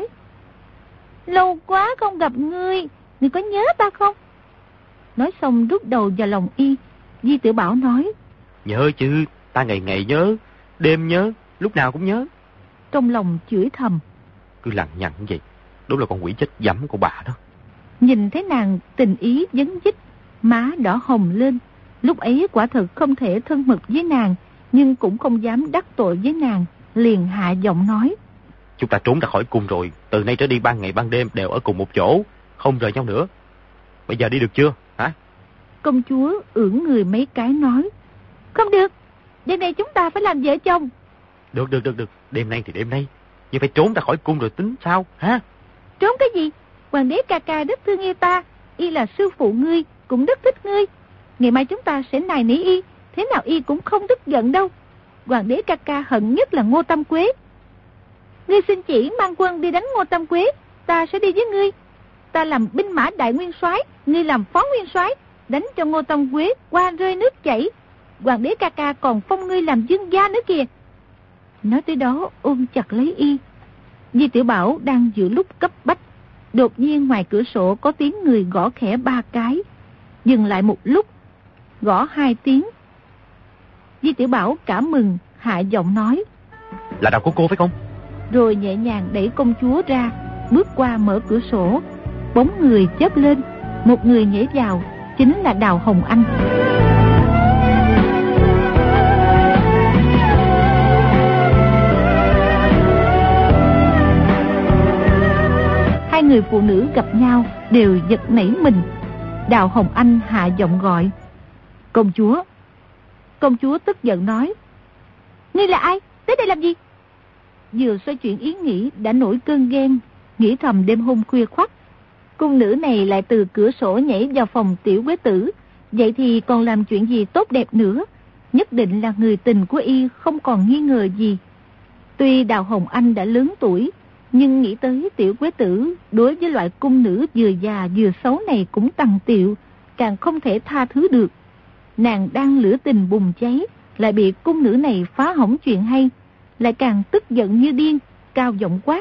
Lâu quá không gặp ngươi, ngươi có nhớ ta không? Nói xong rút đầu vào lòng y. Di Tiểu Bảo nói: Nhớ chứ, ta ngày ngày nhớ, đêm nhớ, lúc nào cũng nhớ. Trong lòng chửi thầm: Cứ lằng nhằng vậy, đúng là con quỷ chết dẫm của bà đó. Nhìn thấy nàng tình ý dấn dích, má đỏ hồng lên. Lúc ấy quả thật không thể thân mật với nàng, nhưng cũng không dám đắc tội với nàng, liền hạ giọng nói: Chúng ta trốn ra khỏi cung rồi, từ nay trở đi ban ngày ban đêm đều ở cùng một chỗ, không rời nhau nữa. Bây giờ đi được chưa, hả? Công chúa ưỡn người mấy cái nói: Không được, đêm nay chúng ta phải làm vợ chồng. Được, được, được, được, đêm nay thì đêm nay, nhưng phải trốn ra khỏi cung rồi tính sao, hả? Trốn cái gì? Hoàng đế ca ca rất thương yêu ta, y là sư phụ ngươi, cũng rất thích ngươi. Ngày mai chúng ta sẽ nài nỉ y, thế nào y cũng không tức giận đâu. Hoàng đế ca ca hận nhất là Ngô Tam Quế. Ngươi xin chỉ mang quân đi đánh Ngô Tam Quế, ta sẽ đi với ngươi. Ta làm binh mã đại nguyên soái, ngươi làm phó nguyên soái, đánh cho Ngô Tam Quế qua rơi nước chảy. Hoàng đế ca ca còn phong ngươi làm vương gia nữa kìa. Nói tới đó ôm chặt lấy y. Di Tiểu Bảo đang giữa lúc cấp bách, đột nhiên ngoài cửa sổ có tiếng người gõ khẽ ba cái, dừng lại một lúc, gõ hai tiếng. Di Tiểu Bảo cảm mừng, hạ giọng nói: Là Đào cô cô phải không? Rồi nhẹ nhàng đẩy công chúa ra, bước qua mở cửa sổ. Bóng người chớp lên, một người nhảy vào, chính là Đào Hồng Anh. Hai người phụ nữ gặp nhau đều giật nảy mình. Đào Hồng Anh hạ giọng gọi: Công chúa. Công chúa tức giận nói: Ngươi là ai? Tới đây làm gì? Vừa xoay chuyển ý nghĩ đã nổi cơn ghen, nghĩ thầm đêm hôm khuya khoắt, cung nữ này lại từ cửa sổ nhảy vào phòng Tiểu Quế Tử, vậy thì còn làm chuyện gì tốt đẹp nữa, nhất định là người tình của y, không còn nghi ngờ gì. Tuy Đào Hồng Anh đã lớn tuổi, nhưng nghĩ tới Tiểu Quế Tử, đối với loại cung nữ vừa già vừa xấu này cũng tằng tiệu, càng không thể tha thứ được. Nàng đang lửa tình bùng cháy, lại bị cung nữ này phá hỏng chuyện hay, lại càng tức giận như điên, cao giọng quát: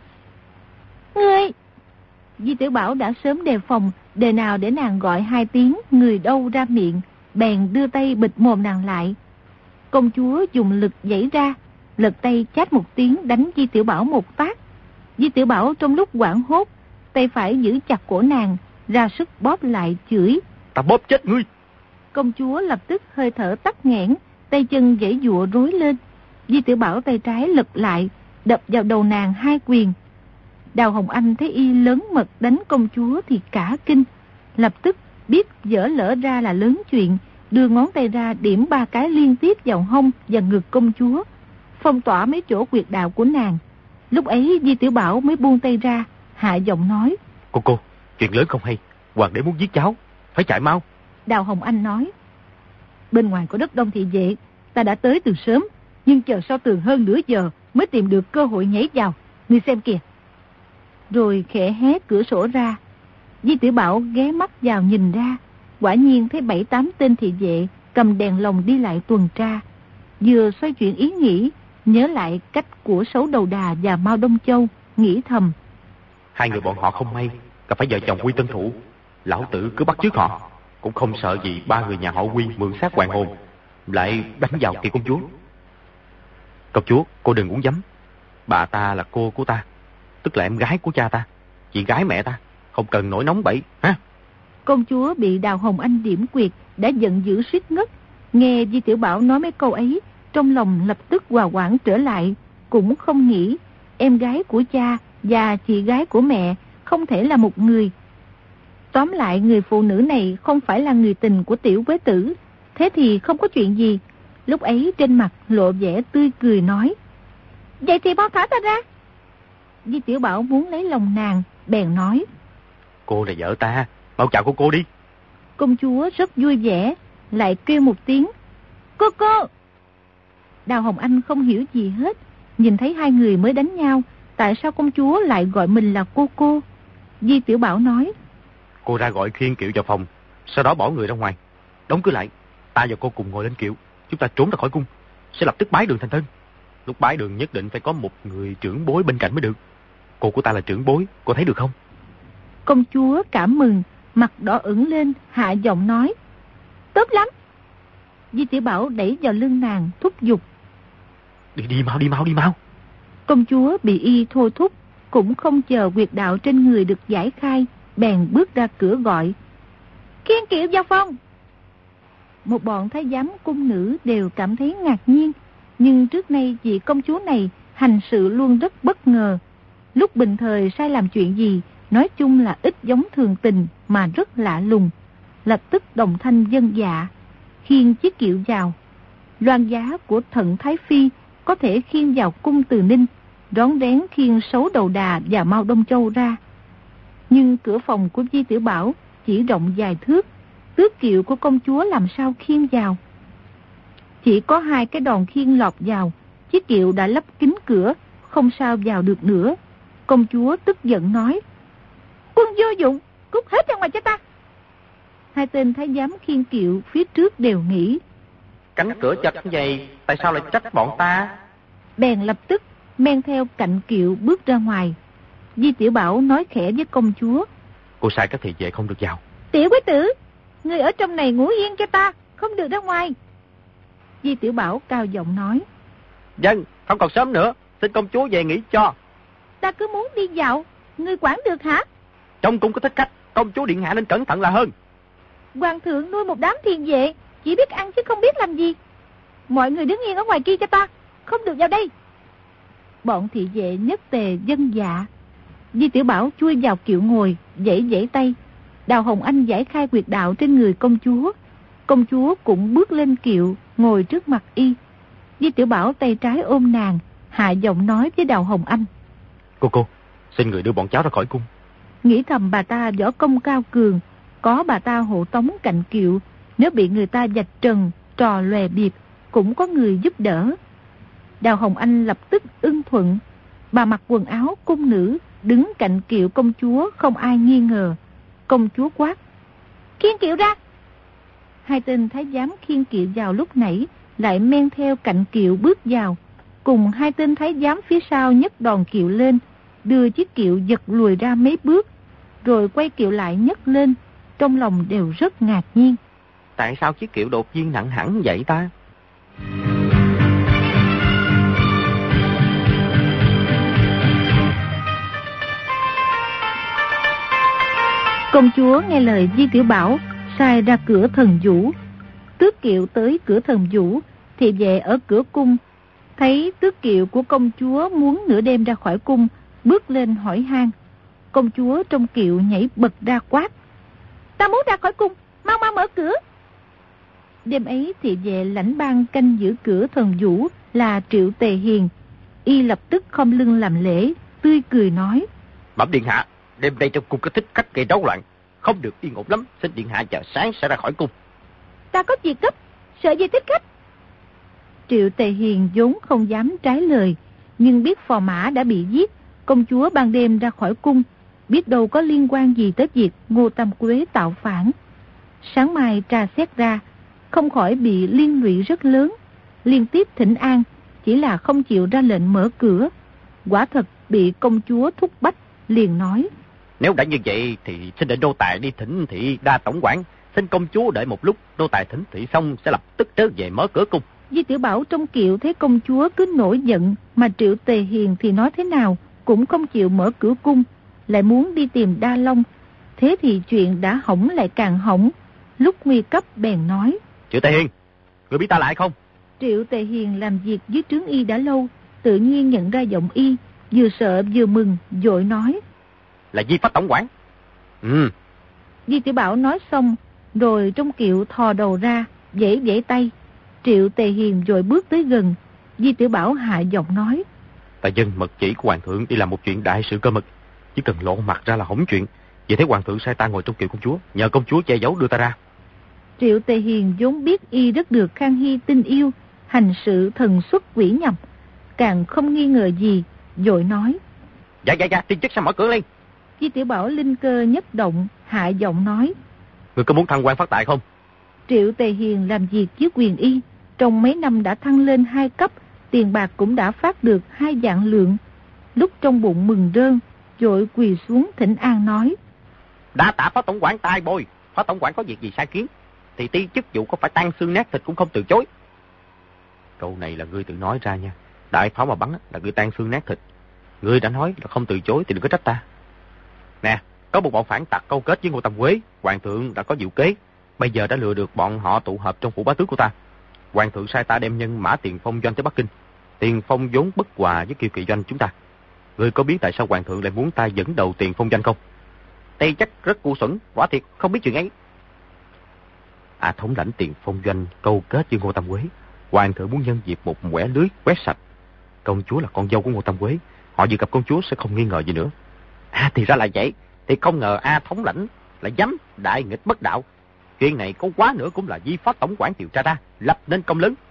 Ngươi! Di Tiểu Bảo đã sớm đề phòng, đề nào để nàng gọi hai tiếng người đâu ra miệng, bèn đưa tay bịt mồm nàng lại. Công chúa dùng lực giãy ra, lật tay chát một tiếng đánh Di Tiểu Bảo một phát. Di Tiểu Bảo trong lúc hoảng hốt, tay phải giữ chặt cổ nàng, ra sức bóp lại chửi: Ta bóp chết ngươi! Công chúa lập tức hơi thở tắc nghẽn, tay chân giãy giụa rối lên. Di Tiểu Bảo tay trái lật lại, đập vào đầu nàng hai quyền. Đào Hồng Anh thấy y lớn mật đánh công chúa thì cả kinh, lập tức biết dở lỡ ra là lớn chuyện, đưa ngón tay ra điểm ba cái liên tiếp vào hông và ngực công chúa, phong tỏa mấy chỗ quyệt đạo của nàng. Lúc ấy Di Tiểu Bảo mới buông tay ra, hạ giọng nói: Cô cô, chuyện lớn không hay, hoàng đế muốn giết cháu, phải chạy mau. Đào Hồng Anh nói: Bên ngoài có đất đông thị vệ, ta đã tới từ sớm, nhưng chờ sau tường hơn nửa giờ mới tìm được cơ hội nhảy vào. Ngươi xem kìa. Rồi khẽ hé cửa sổ ra. Di Tiểu Bảo ghé mắt vào nhìn ra, quả nhiên thấy bảy tám tên thị vệ cầm đèn lồng đi lại tuần tra. Vừa xoay chuyển ý nghĩ, nhớ lại cách của Sấu Đầu Đà và Mao Đông Châu, nghĩ thầm: Hai người bọn họ không may gặp phải vợ chồng Quy Tân Thủ, lão tử cứ bắt chước họ, cũng không sợ gì ba người nhà họ Quy mượn xác hoàng hồn lại đánh vào kỳ công chúa. Công chúa, cô đừng uống giấm. Bà ta là cô của ta, tức là em gái của cha ta, chị gái mẹ ta, không cần nổi nóng bậy ha. Công chúa bị Đào Hồng Anh điểm quyệt đã giận dữ suýt ngất. Nghe Di Tiểu Bảo nói mấy câu ấy, trong lòng lập tức hòa hoãn trở lại, cũng không nghĩ em gái của cha và chị gái của mẹ không thể là một người. Tóm lại người phụ nữ này không phải là người tình của Tiểu Quế Tử, thế thì không có chuyện gì. Lúc ấy trên mặt lộ vẻ tươi cười nói: Vậy thì mau thả ta ra. Di Tiểu Bảo muốn lấy lòng nàng, bèn nói: Cô là vợ ta, mau chào cô cô đi. Công chúa rất vui vẻ, lại kêu một tiếng: Cô cô. Đào Hồng Anh không hiểu gì hết, nhìn thấy hai người mới đánh nhau, tại sao công chúa lại gọi mình là cô cô? Di Tiểu Bảo nói: Cô ra gọi khiên kiệu vào phòng, sau đó bỏ người ra ngoài, đóng cửa lại. Ta và cô cùng ngồi lên kiệu, chúng ta trốn ra khỏi cung, sẽ lập tức bái đường thành thân. Lúc bái đường nhất định phải có một người trưởng bối bên cạnh mới được. Cô của ta là trưởng bối, cô thấy được không? Công chúa cảm mừng, mặt đỏ ửng lên, hạ giọng nói: Tốt lắm. Di Tiểu Bảo đẩy vào lưng nàng, thúc giục: Đi đi mau, đi mau, đi mau. Công chúa bị y thôi thúc, cũng không chờ quyệt đạo trên người được giải khai, bèn bước ra cửa gọi: Khiên kiệu vào phòng. Một bọn thái giám cung nữ đều cảm thấy ngạc nhiên, nhưng trước nay vị công chúa này hành sự luôn rất bất ngờ. Lúc bình thời sai làm chuyện gì, nói chung là ít giống thường tình mà rất lạ lùng. Lập tức đồng thanh dân dạ, khiêng chiếc kiệu vào. Loan giá của Thận Thái Phi có thể khiêng vào cung Từ Ninh, rón rén khiêng Sấu Đầu Đà và Mao Đông Châu ra. Nhưng cửa phòng của Di Tiểu Bảo chỉ rộng vài thước, tước kiệu của công chúa làm sao khiêng vào. Chỉ có hai cái đòn khiêng lọt vào, chiếc kiệu đã lấp kín cửa, không sao vào được nữa. Công chúa tức giận nói: Quân vô dụng, cút hết ra ngoài cho ta. Hai tên thái giám khiêng kiệu phía trước đều nghĩ: Cánh cửa chật như vậy, tại sao lại trách bọn ta? bèn lập tức men theo cạnh kiệu bước ra ngoài. Di Tiểu Bảo nói khẽ với công chúa: Cô sai các thị vệ không được vào. Tiểu quý tử, người ở trong này ngủ yên cho ta, không được ra ngoài. Di Tiểu Bảo cao giọng nói: Dân, không còn sớm nữa, xin công chúa về nghỉ cho. Ta cứ muốn đi dạo, ngươi quản được hả? Trong cung có thích khách, công chúa điện hạ nên cẩn thận là hơn. Hoàng thượng nuôi một đám thiền vệ, chỉ biết ăn chứ không biết làm gì. Mọi người đứng yên ở ngoài kia cho ta, không được vào đây. Bọn thị vệ nhất tề dân dạ. Di Tiểu Bảo chui vào kiệu ngồi, giãy giãy tay. Đào Hồng Anh giải khai quyệt đạo trên người công chúa. Công chúa cũng bước lên kiệu, ngồi trước mặt y. Di Tiểu Bảo tay trái ôm nàng, hạ giọng nói với Đào Hồng Anh: Cô cô, xin người đưa bọn cháu ra khỏi cung. Nghĩ thầm bà ta võ công cao cường, có bà ta hộ tống cạnh kiệu, nếu bị người ta vạch trần, trò lòe biệp, cũng có người giúp đỡ. Đào Hồng Anh lập tức ưng thuận. Bà mặc quần áo cung nữ, đứng cạnh kiệu công chúa, không ai nghi ngờ. Công chúa quát: Khiêng kiệu ra! Hai tên thái giám khiêng kiệu vào lúc nãy lại men theo cạnh kiệu bước vào, cùng hai tên thái giám phía sau nhấc đòn kiệu lên, đưa chiếc kiệu giật lùi ra mấy bước, rồi quay kiệu lại nhấc lên. Trong lòng đều rất ngạc nhiên. Tại sao chiếc kiệu đột nhiên nặng hẳn vậy ta? Công chúa nghe lời Di Tiểu Bảo, sai ra cửa Thần Vũ. Tước kiệu tới cửa Thần Vũ, thì về ở cửa cung, thấy tước kiệu của công chúa muốn nửa đêm ra khỏi cung, bước lên hỏi han. Công chúa trong kiệu nhảy bật ra quát: Ta muốn ra khỏi cung, mau mau mở cửa. Đêm ấy thì về lãnh bang canh giữ cửa Thần Vũ là Triệu Tề Hiền. Y lập tức khom lưng làm lễ, tươi cười nói: Bẩm điện hạ, đêm nay trong cung có thích khách gây rối loạn, không được yên ổn lắm, xin điện hạ chờ sáng sẽ ra khỏi cung. Ta có việc gấp, sợ gì thích khách. Triệu Tề Hiền vốn không dám trái lời, nhưng biết phò mã đã bị giết, công chúa ban đêm ra khỏi cung, biết đâu có liên quan gì tới việc Ngô Tam Quế tạo phản. Sáng mai tra xét ra, không khỏi bị liên lụy rất lớn. Liên tiếp thỉnh an, chỉ là không chịu ra lệnh mở cửa. Quả thật bị công chúa thúc bách, liền nói: Nếu đã như vậy thì xin để nô tài đi thỉnh thị đa tổng quản, xin công chúa đợi một lúc, nô tài thỉnh thị xong sẽ lập tức trở về mở cửa cung. Di Tiểu Bảo trong kiệu thấy công chúa cứ nổi giận, mà Triệu Tề Hiền thì nói thế nào cũng không chịu mở cửa cung, lại muốn đi tìm Đa Long. Thế thì chuyện đã hỏng lại càng hỏng. Lúc nguy cấp bèn nói: Triệu Tề Hiền, người biết ta lại không? Triệu Tề Hiền làm việc dưới trướng y đã lâu, tự nhiên nhận ra giọng y, vừa sợ vừa mừng, vội nói: Là Di Phách tổng quản. Ừ. Di Tiểu Bảo nói xong, rồi trong kiệu thò đầu ra, vẫy vẫy tay. Triệu Tề Hiền rồi bước tới gần. Di Tiểu Bảo hạ giọng nói: Tại dân mật chỉ của hoàng thượng đi làm một chuyện đại sự cơ mật, chỉ cần lộ mặt ra là hỏng chuyện. Vì thế hoàng thượng sai ta ngồi trong kiệu công chúa, nhờ công chúa che giấu đưa ta ra. Triệu Tề Hiền vốn biết y rất được Khang Hy tin yêu, hành sự thần xuất quỷ nhập, càng không nghi ngờ gì, vội nói: Dạ dạ dạ, tiên chức sao mở cửa lên. Di Tiểu Bảo linh cơ nhất động, hạ giọng nói: Người có muốn thăng quan phát tài không? Triệu Tề Hiền làm việc với quyền y, trong mấy năm đã thăng lên hai cấp, tiền bạc cũng đã phát được hai vạn lượng. Lúc trong bụng mừng rơn, vội quỳ xuống thỉnh an nói: Đã tạ phó tổng quản tai bồi, phó tổng quản có việc gì sai kiến thì ti chức vụ có phải tan xương nát thịt cũng không từ chối. Câu này là ngươi tự nói ra nha. Đại pháo mà bắn là ngươi tan xương nát thịt. Ngươi đã nói là không từ chối thì đừng có trách ta. Nè, có một bọn phản tặc câu kết với Ngô Tam Quế, hoàng thượng đã có diệu kế, bây giờ đã lừa được bọn họ tụ hợp trong phủ bá tước của ta. Hoàng thượng sai ta đem nhân mã Tiền Phong doanh tới Bắc Kinh. Tiền Phong vốn bất hòa với Kiều Kỵ doanh chúng ta. Ngươi có biết tại sao hoàng thượng lại muốn ta dẫn đầu Tiền Phong doanh không? Tây chắc rất ngu xuẩn, quả thiệt không biết chuyện ấy. À, thống lãnh Tiền Phong doanh câu kết với Ngô Tam Quế, hoàng thượng muốn nhân dịp một quẻ lưới quét sạch. Công chúa là con dâu của Ngô Tam Quế, họ vừa gặp công chúa sẽ không nghi ngờ gì nữa. À, thì ra là vậy. Thì không ngờ A thống lãnh là dám đại nghịch bất đạo. Chuyện này có quá nữa cũng là Di Phó tổng quản điều tra ra, lập nên công lớn.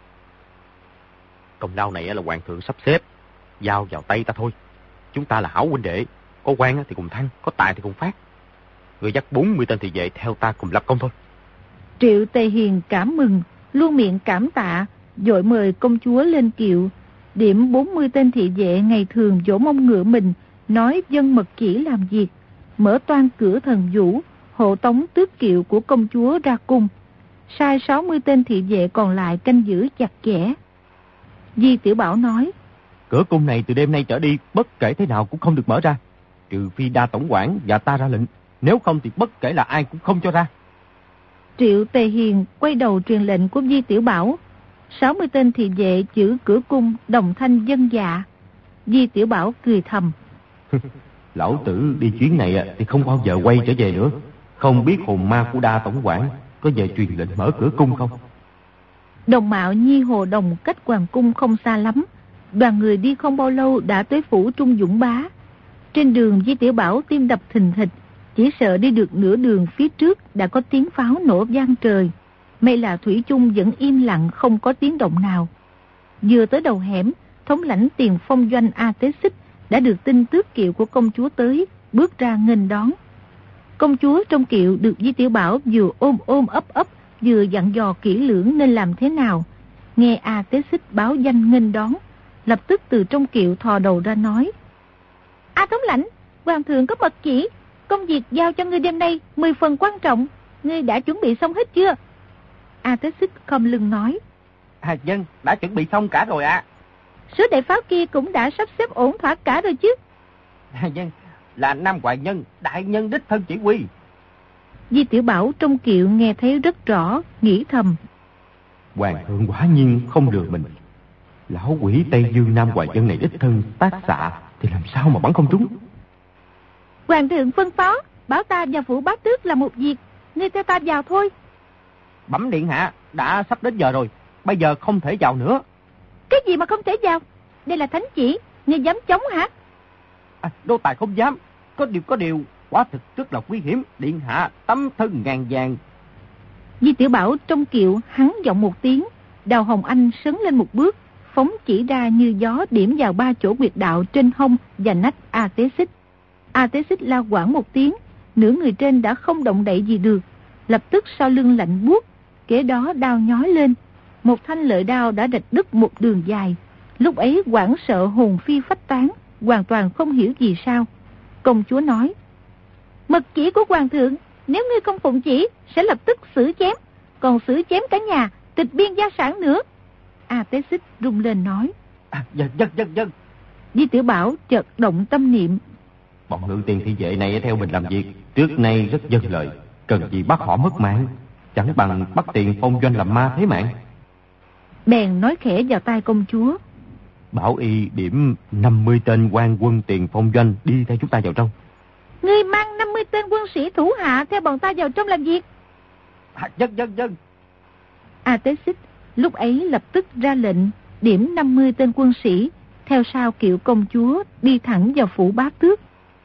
Công lao này là hoàng thượng sắp xếp, giao vào tay ta thôi. Chúng ta là hảo huynh đệ, có quan thì cùng thăng, có tài thì cùng phát. Người dắt bốn mươi tên thị vệ theo ta cùng lập công thôi. Triệu Tề Hiền cảm mừng, luôn miệng cảm tạ, vội mời công chúa lên kiệu. điểm bốn mươi tên thị vệ ngày thường vỗ mông ngựa mình, nói dân mật chỉ làm việc, mở toan cửa thần vũ, hộ tống tước kiệu của công chúa ra cung, sai sáu mươi tên thị vệ còn lại canh giữ chặt chẽ. Di Tiểu Bảo nói, cửa cung này từ đêm nay trở đi bất kể thế nào cũng không được mở ra, trừ phi Đa tổng quản và ta ra lệnh, nếu không thì bất kể là ai cũng không cho ra. Triệu Tề Hiền quay đầu truyền lệnh của Di Tiểu Bảo, sáu mươi tên thị vệ giữ cửa cung đồng thanh dân dạ. Di Tiểu Bảo cười thầm, lão tử đi chuyến này thì không bao giờ quay trở về nữa, không biết hồn ma của Đa tổng quản có về truyền lệnh mở cửa cung không. Đồng Mạo Nhi Hồ Đồng cách hoàng cung không xa lắm, đoàn người đi không bao lâu đã tới phủ Trung Dũng Bá. Trên đường Di Tiểu Bảo tim đập thình thịch, chỉ sợ đi được nửa đường phía trước đã có tiếng pháo nổ vang trời. May là thủy chung vẫn im lặng không có tiếng động nào. Vừa tới đầu hẻm, thống lãnh Tiền Phong doanh A Tế Xích đã được tin tước kiệu của công chúa tới, bước ra nghênh đón. Công chúa trong kiệu được Di Tiểu Bảo vừa ôm ôm ấp ấp, vừa dặn dò kỹ lưỡng nên làm thế nào. Nghe A Tế Xích báo danh nghênh đón, lập tức từ trong kiệu thò đầu ra nói, A thống lãnh, hoàng thượng có mật chỉ, công việc giao cho ngươi đêm nay mười phần quan trọng, ngươi đã chuẩn bị xong hết chưa? A Tế Xích khom lưng nói, À dân, đã chuẩn bị xong cả rồi ạ. À. Số đại pháo kia cũng đã sắp xếp ổn thỏa cả rồi chứ? À dân, là Nam Hoàng Nhân, đại nhân đích thân chỉ huy. Di Tiểu Bảo trong kiệu nghe thấy rất rõ, nghĩ thầm, hoàng thượng quả nhiên không lừa mình. Lão quỷ Tây Dương Nam Hoàng Nhân này đích thân tác xạ thì làm sao mà bắn không trúng. Hoàng thượng phân phó, bảo ta vào phủ Bá Tước là một việc, ngươi theo ta vào thôi. Bẩm điện hạ, đã sắp đến giờ rồi, bây giờ không thể vào nữa. Cái gì mà không thể vào? Đây là thánh chỉ, ngươi dám chống hả? À, đô tài không dám, có điều có điều, quả thực rất là nguy hiểm, điện hạ tấm thân ngàn vàng. Di Tiểu Bảo trong kiệu hắn giọng một tiếng, Đào Hồng Anh sấn lên một bước, phóng chỉ ra như gió điểm vào ba chỗ huyệt đạo trên hông và nách A Tế Xích. A Tế Xích la quảng một tiếng, nửa người trên đã không động đậy gì được, lập tức sau lưng lạnh buốt, kế đó đao nhói lên, một thanh lợi đao đã rạch đứt một đường dài. Lúc ấy hoảng sợ hồn phi phách tán, hoàn toàn không hiểu gì sao. Công chúa nói, mật chỉ của hoàng thượng, nếu ngươi không phụng chỉ sẽ lập tức xử chém, còn xử chém cả nhà, tịch biên gia sản nữa. A Tế Xích rung lên nói, à, dân dân dân dân. Di Tiểu Bảo chợt động tâm niệm, bọn ngự tiền thị vệ này theo mình làm việc trước nay rất vâng lời, cần gì bắt họ mất mạng, chẳng bằng bắt Tiền Phong doanh làm ma thế mạng. Bèn nói khẽ vào tai công chúa, bảo y điểm năm mươi tên quan quân Tiền Phong doanh đi theo chúng ta vào trong. Ngươi mang năm mươi tên quân sĩ thủ hạ theo bọn ta vào trong làm việc. À, dân dân dân. A Tế Xích lúc ấy lập tức ra lệnh điểm năm mươi tên quân sĩ theo sau kiệu công chúa đi thẳng vào phủ Bá Tước.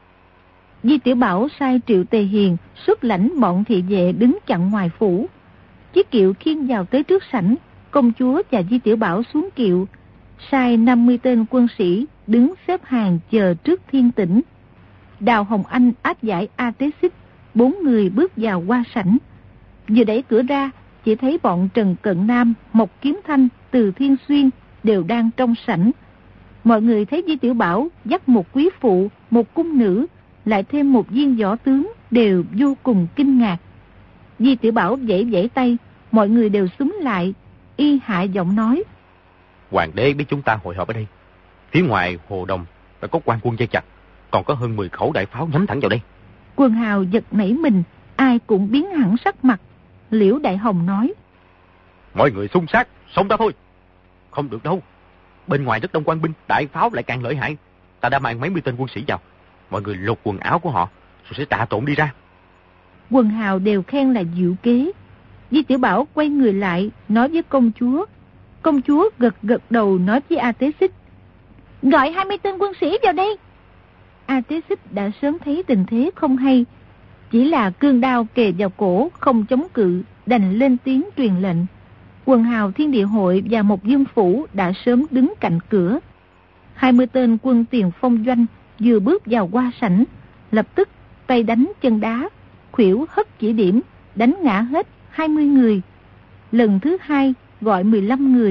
Di Tiểu Bảo sai Triệu Tề Hiền xuất lãnh bọn thị vệ đứng chặn ngoài phủ. Chiếc kiệu khiêng vào tới trước sảnh, công chúa và Di Tiểu Bảo xuống kiệu, sai năm mươi tên quân sĩ đứng xếp hàng chờ trước thiên tĩnh. Đào Hồng Anh áp giải A Tế Xích, bốn người bước vào qua sảnh. Vừa đẩy cửa ra, chỉ thấy bọn Trần Cận Nam, Mộc Kiếm Thanh, Từ Thiên Xuyên đều đang trong sảnh. Mọi người thấy Di Tiểu Bảo dắt một quý phụ, một cung nữ, lại thêm một viên võ tướng, đều vô cùng kinh ngạc. Di Tiểu Bảo vẫy vẫy tay, mọi người đều xúm lại, y hạ giọng nói, hoàng đế biết chúng ta hội họp ở đây. Phía ngoài Hồ Đồng đã có quan quân dây chặt, còn có hơn mười khẩu đại pháo nhắm thẳng vào đây. Quần hào giật nảy mình, ai cũng biến hẳn sắc mặt. Liễu Đại Hồng nói, mọi người xung sát, xông ra thôi. Không được đâu, bên ngoài rất đông quan binh, đại pháo lại càng lợi hại. Ta đã mang mấy mươi tên quân sĩ vào, mọi người lột quần áo của họ rồi sẽ trà trộn đi ra. Quần hào đều khen là diệu kế. Di Tiểu Bảo quay người lại nói với công chúa. Công chúa gật gật đầu nói với A Tế Xích, gọi hai mươi tên quân sĩ vào đây. A Tế Xích đã sớm thấy tình thế không hay, chỉ là cương đao kề vào cổ không chống cự, đành lên tiếng truyền lệnh. Quần hào Thiên Địa Hội và một dương phủ đã sớm đứng cạnh cửa. Hai mươi tên quân Tiền Phong doanh vừa bước vào qua sảnh, lập tức tay đánh chân đá, khuỷu hất chỉ điểm, đánh ngã hết hai mươi người. Lần thứ hai gọi mười lăm người,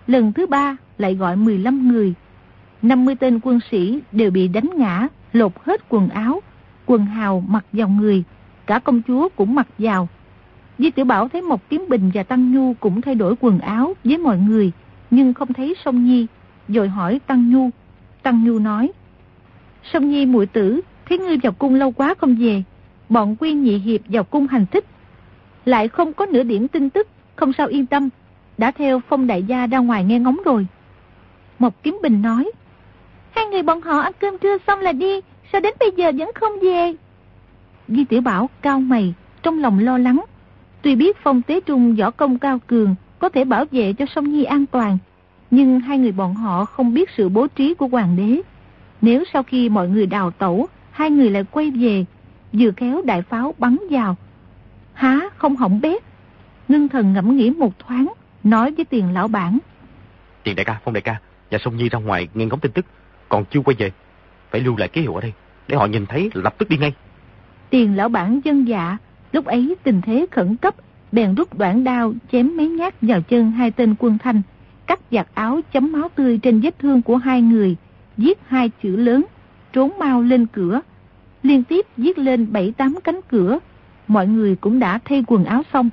Lần thứ ba lại gọi mười lăm người. năm mươi tên quân sĩ đều bị đánh ngã, lột hết quần áo, quần hào mặc vào người, cả công chúa cũng mặc vào. Di Tiểu Bảo thấy Mộc Kiếm Bình và Tăng Nhu cũng thay đổi quần áo với mọi người, nhưng không thấy Song Nhi, rồi hỏi Tăng Nhu. Tăng Nhu nói: Song Nhi muội tử, thấy ngươi vào cung lâu quá không về, bọn Quy nhị hiệp vào cung hành thích, lại không có nửa điểm tin tức, không sao yên tâm, đã theo Phong đại gia ra ngoài nghe ngóng rồi. Mộc Kiếm Bình nói: Hai người bọn họ ăn cơm trưa xong là đi, sao đến bây giờ vẫn không về? Di Tiểu Bảo cau mày, trong lòng lo lắng. Tuy biết Phong Tế Trung võ công cao cường, có thể bảo vệ cho Song Nhi an toàn, nhưng hai người bọn họ không biết sự bố trí của hoàng đế. Nếu sau khi mọi người đào tẩu, hai người lại quay về, vừa khéo đại pháo bắn vào, há không hỏng bét. Ngưng thần ngẫm nghĩ một thoáng, nói với Tiền lão bản: Tiền đại ca, Phong đại ca và Song Nhi ra ngoài nghe ngóng tin tức, còn chưa quay về, phải lưu lại ký hiệu ở đây, để họ nhìn thấy lập tức đi ngay. Tiền lão bản vâng dạ. Lúc ấy tình thế khẩn cấp, bèn rút đoạn đao chém mấy nhát vào chân hai tên quân Thanh, cắt giặt áo chấm máu tươi trên vết thương của hai người, viết hai chữ lớn: trốn mau lên cửa. Liên tiếp viết lên bảy tám cánh cửa. Mọi người cũng đã thay quần áo xong.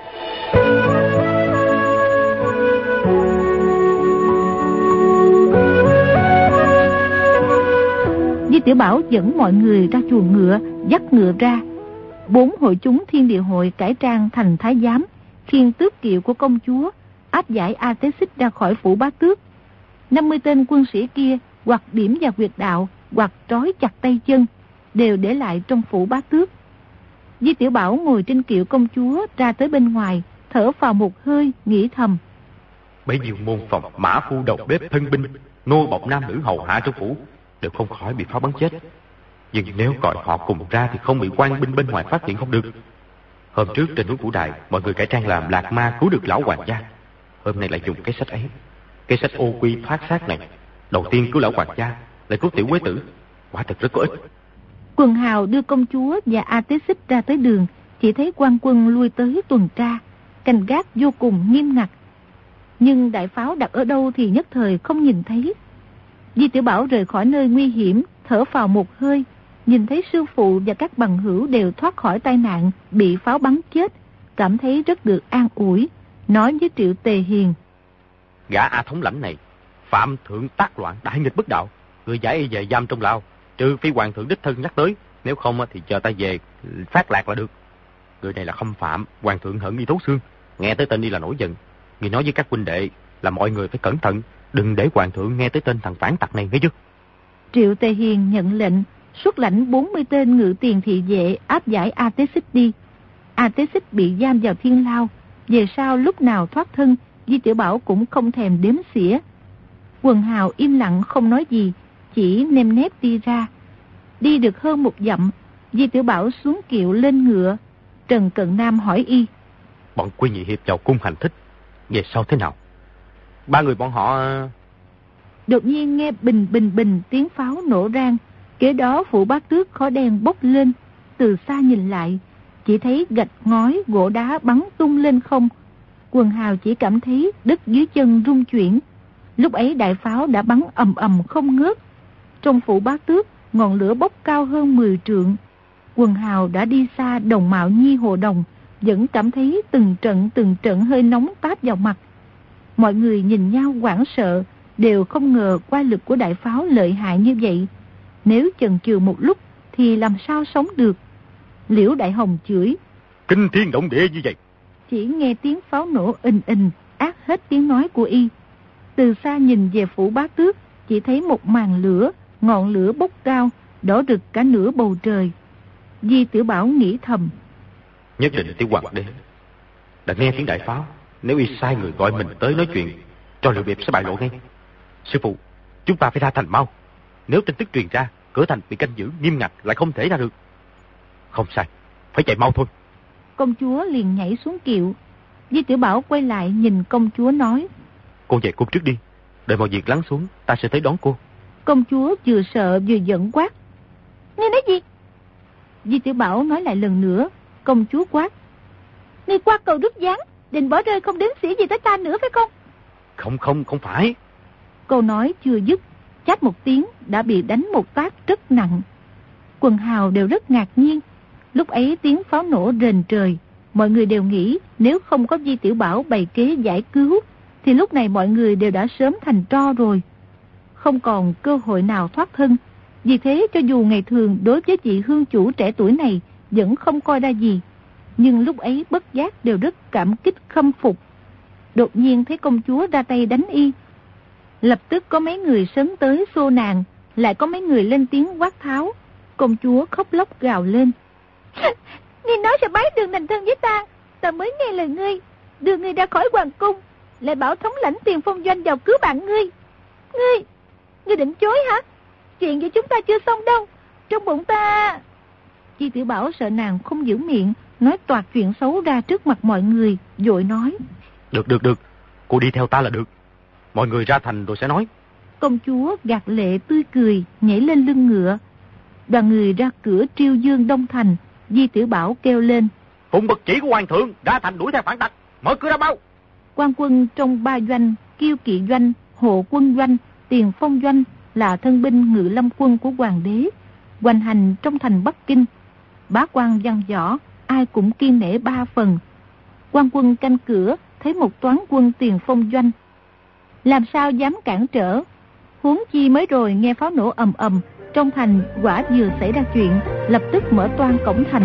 Di Tiểu Bảo dẫn mọi người ra chuồng ngựa, dắt ngựa ra. Bốn hội chúng Thiên Địa hội cải trang thành thái giám, khiêng tước kiệu của công chúa, áp giải A Tế Xích ra khỏi phủ Bá Tước. năm mươi tên quân sĩ kia hoặc điểm vào huyệt đạo, hoặc trói chặt tay chân, đều để lại trong phủ Bá Tước. Di Tiểu Bảo ngồi trên kiệu công chúa ra tới bên ngoài, thở vào một hơi, nghĩ thầm: Bấy nhiêu môn phòng, mã phu, đầu bếp, thân binh, nô bộc nam nữ hầu hạ trong phủ đều không khỏi bị pháo bắn chết. Nhưng nếu gọi họ cùng ra thì không bị quan binh bên ngoài phát hiện không được. Hôm trước trên núi Vũ Đài, mọi người cải trang làm lạc ma cứu được lão hoàng gia. Hôm nay lại dùng cái sách ấy, cái sách ô quy thoát xác này. Đầu tiên cứu lão hoàng gia, lại cứu tiểu quế tử, quả thật rất có ích. Quần hào đưa công chúa và A Tế Xích ra tới đường, chỉ thấy quan quân lui tới tuần tra, canh gác vô cùng nghiêm ngặt. Nhưng đại pháo đặt ở đâu thì nhất thời không nhìn thấy. Di Tiểu Bảo rời khỏi nơi nguy hiểm, thở phào một hơi, nhìn thấy sư phụ và các bằng hữu đều thoát khỏi tai nạn, bị pháo bắn chết, cảm thấy rất được an ủi, nói với Triệu Tề Hiền: Gã A thống lãnh này, phạm thượng tác loạn, đại nghịch bất đạo, người giải y về giam trong lao, trừ phi hoàng thượng đích thân nhắc tới, nếu không thì chờ ta về phát lạc là được. Người này là khâm phạm, hoàng thượng hận y thấu xương, nghe tới tên y là nổi giận. Người nói với các huynh đệ là mọi người phải cẩn thận, đừng để hoàng thượng nghe tới tên thằng phản tặc này, nghe chứ. Triệu Tề Hiền nhận lệnh, xuất lãnh bốn mươi tên ngự tiền thị vệ áp giải A Tế Xích đi. A Tế Xích bị giam vào thiên lao, về sau lúc nào thoát thân, Di Tiểu Bảo cũng không thèm đếm xỉa. Quần hào im lặng không nói gì, chỉ nêm nếp đi ra. Đi được hơn một dặm, Di Tiểu Bảo xuống kiệu lên ngựa. Trần Cận Nam hỏi y: Bọn Quy nhị hiệp vào cung hành thích, về sau thế nào? Ba người bọn họ... Đột nhiên nghe bình bình bình tiếng pháo nổ rang, kế đó phủ Bá Tước khói đen bốc lên. Từ xa nhìn lại, chỉ thấy gạch ngói gỗ đá bắn tung lên không. Quần hào chỉ cảm thấy đất dưới chân rung chuyển. Lúc ấy đại pháo đã bắn ầm ầm không ngớt. Trong phủ Bá Tước, ngọn lửa bốc cao hơn mười trượng. Quần hào đã đi xa Đồng Mạo Nhi Hồ Đồng, vẫn cảm thấy từng trận từng trận hơi nóng táp vào mặt. Mọi người nhìn nhau hoảng sợ, đều không ngờ qua lực của đại pháo lợi hại như vậy. Nếu chần chừ một lúc thì làm sao sống được. Liễu Đại Hồng chửi: Kinh thiên động địa như vậy. Chỉ nghe tiếng pháo nổ ình ình, át hết tiếng nói của y. Từ xa nhìn về phủ Bá Tước, chỉ thấy một màn lửa, ngọn lửa bốc cao, đỏ rực cả nửa bầu trời. Di Tiểu Bảo nghĩ thầm: Nhất định tiểu hoàng đế đã nghe tiếng đại pháo. Nếu y sai người gọi mình tới nói chuyện, cho Liệu Biệp sẽ bại lộ ngay. Sư phụ, chúng ta phải ra thành mau. Nếu tin tức truyền ra, cửa thành bị canh giữ nghiêm ngặt, lại không thể ra được. Không sai, phải chạy mau thôi. Công chúa liền nhảy xuống kiệu. Di Tiểu Bảo quay lại nhìn công chúa nói: Cô về cung trước đi, đợi mọi việc lắng xuống, ta sẽ tới đón cô. Công chúa vừa sợ vừa giận quát: Ngươi nói gì? Di Tiểu Bảo nói lại lần nữa. Công chúa quát: Ngươi qua cầu rút gián, định bỏ rơi không đến xỉ gì tới ta nữa phải không? Không không, không phải. Câu nói chưa dứt, chát một tiếng đã bị đánh một phát rất nặng. Quần hào đều rất ngạc nhiên. Lúc ấy tiếng pháo nổ rền trời. Mọi người đều nghĩ nếu không có Di Tiểu Bảo bày kế giải cứu, thì lúc này mọi người đều đã sớm thành tro rồi. Không còn cơ hội nào thoát thân. Vì thế cho dù ngày thường đối với vị hương chủ trẻ tuổi này vẫn không coi ra gì, nhưng lúc ấy bất giác đều rất cảm kích khâm phục. Đột nhiên thấy công chúa ra tay đánh y, lập tức có mấy người sấn tới xô nàng, lại có mấy người lên tiếng quát tháo. Công chúa khóc lóc gào lên: Ngươi nói sẽ bái đường thành thân với ta, ta mới nghe lời ngươi, đưa ngươi ra khỏi hoàng cung, lại bảo thống lãnh Tiền Phong doanh vào cứu bạn ngươi. Ngươi, ngươi định chối hả? Chuyện với chúng ta chưa xong đâu, trong bụng ta... Di Tiểu Bảo sợ nàng không giữ miệng, nói toạc chuyện xấu ra trước mặt mọi người, vội nói: Được, được, được, cô đi theo ta là được. Mọi người ra thành rồi sẽ nói. Công chúa gạt lệ tươi cười, nhảy lên lưng ngựa. Đoàn người ra cửa Triêu Dương Đông Thành. Di Tiểu Bảo kêu lên: Phụng bậc chỉ của hoàng thượng, ra thành đuổi theo phản tặc, mở cửa ra mau. Quan quân trong ba doanh, Kiêu Kỵ doanh, Hộ quân doanh, Tiền Phong doanh là thân binh ngự lâm quân của hoàng đế, hoành hành trong thành Bắc Kinh. Bá quan văn võ ai cũng kiêng nể ba phần. Quan quân canh cửa thấy một toán quân Tiền Phong doanh, làm sao dám cản trở. Huống chi mới rồi nghe pháo nổ ầm ầm, trong thành quả vừa xảy ra chuyện, lập tức mở toang cổng thành.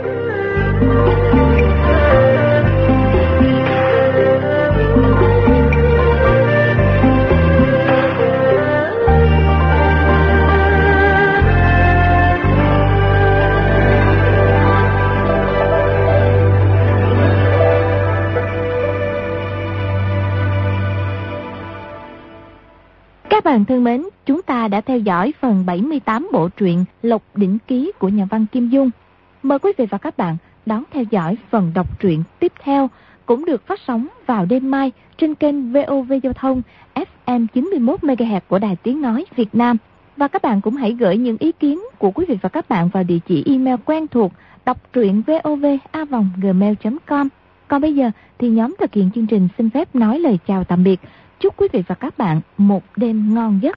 Các bạn thân mến, chúng ta đã theo dõi phần bảy mươi tám bộ truyện Lộc Đỉnh Ký của nhà văn Kim Dung. Mời quý vị và các bạn đón theo dõi phần đọc truyện tiếp theo, cũng được phát sóng vào đêm mai trên kênh vê o vê Giao thông ép em chín mươi mốt mê ga héc của Đài Tiếng Nói Việt Nam. Và các bạn cũng hãy gửi những ý kiến của quý vị và các bạn vào địa chỉ email quen thuộc đọc truyện vov a vòng gmail chấm com. Còn bây giờ thì nhóm thực hiện chương trình xin phép nói lời chào tạm biệt. Chúc quý vị và các bạn một đêm ngon giấc.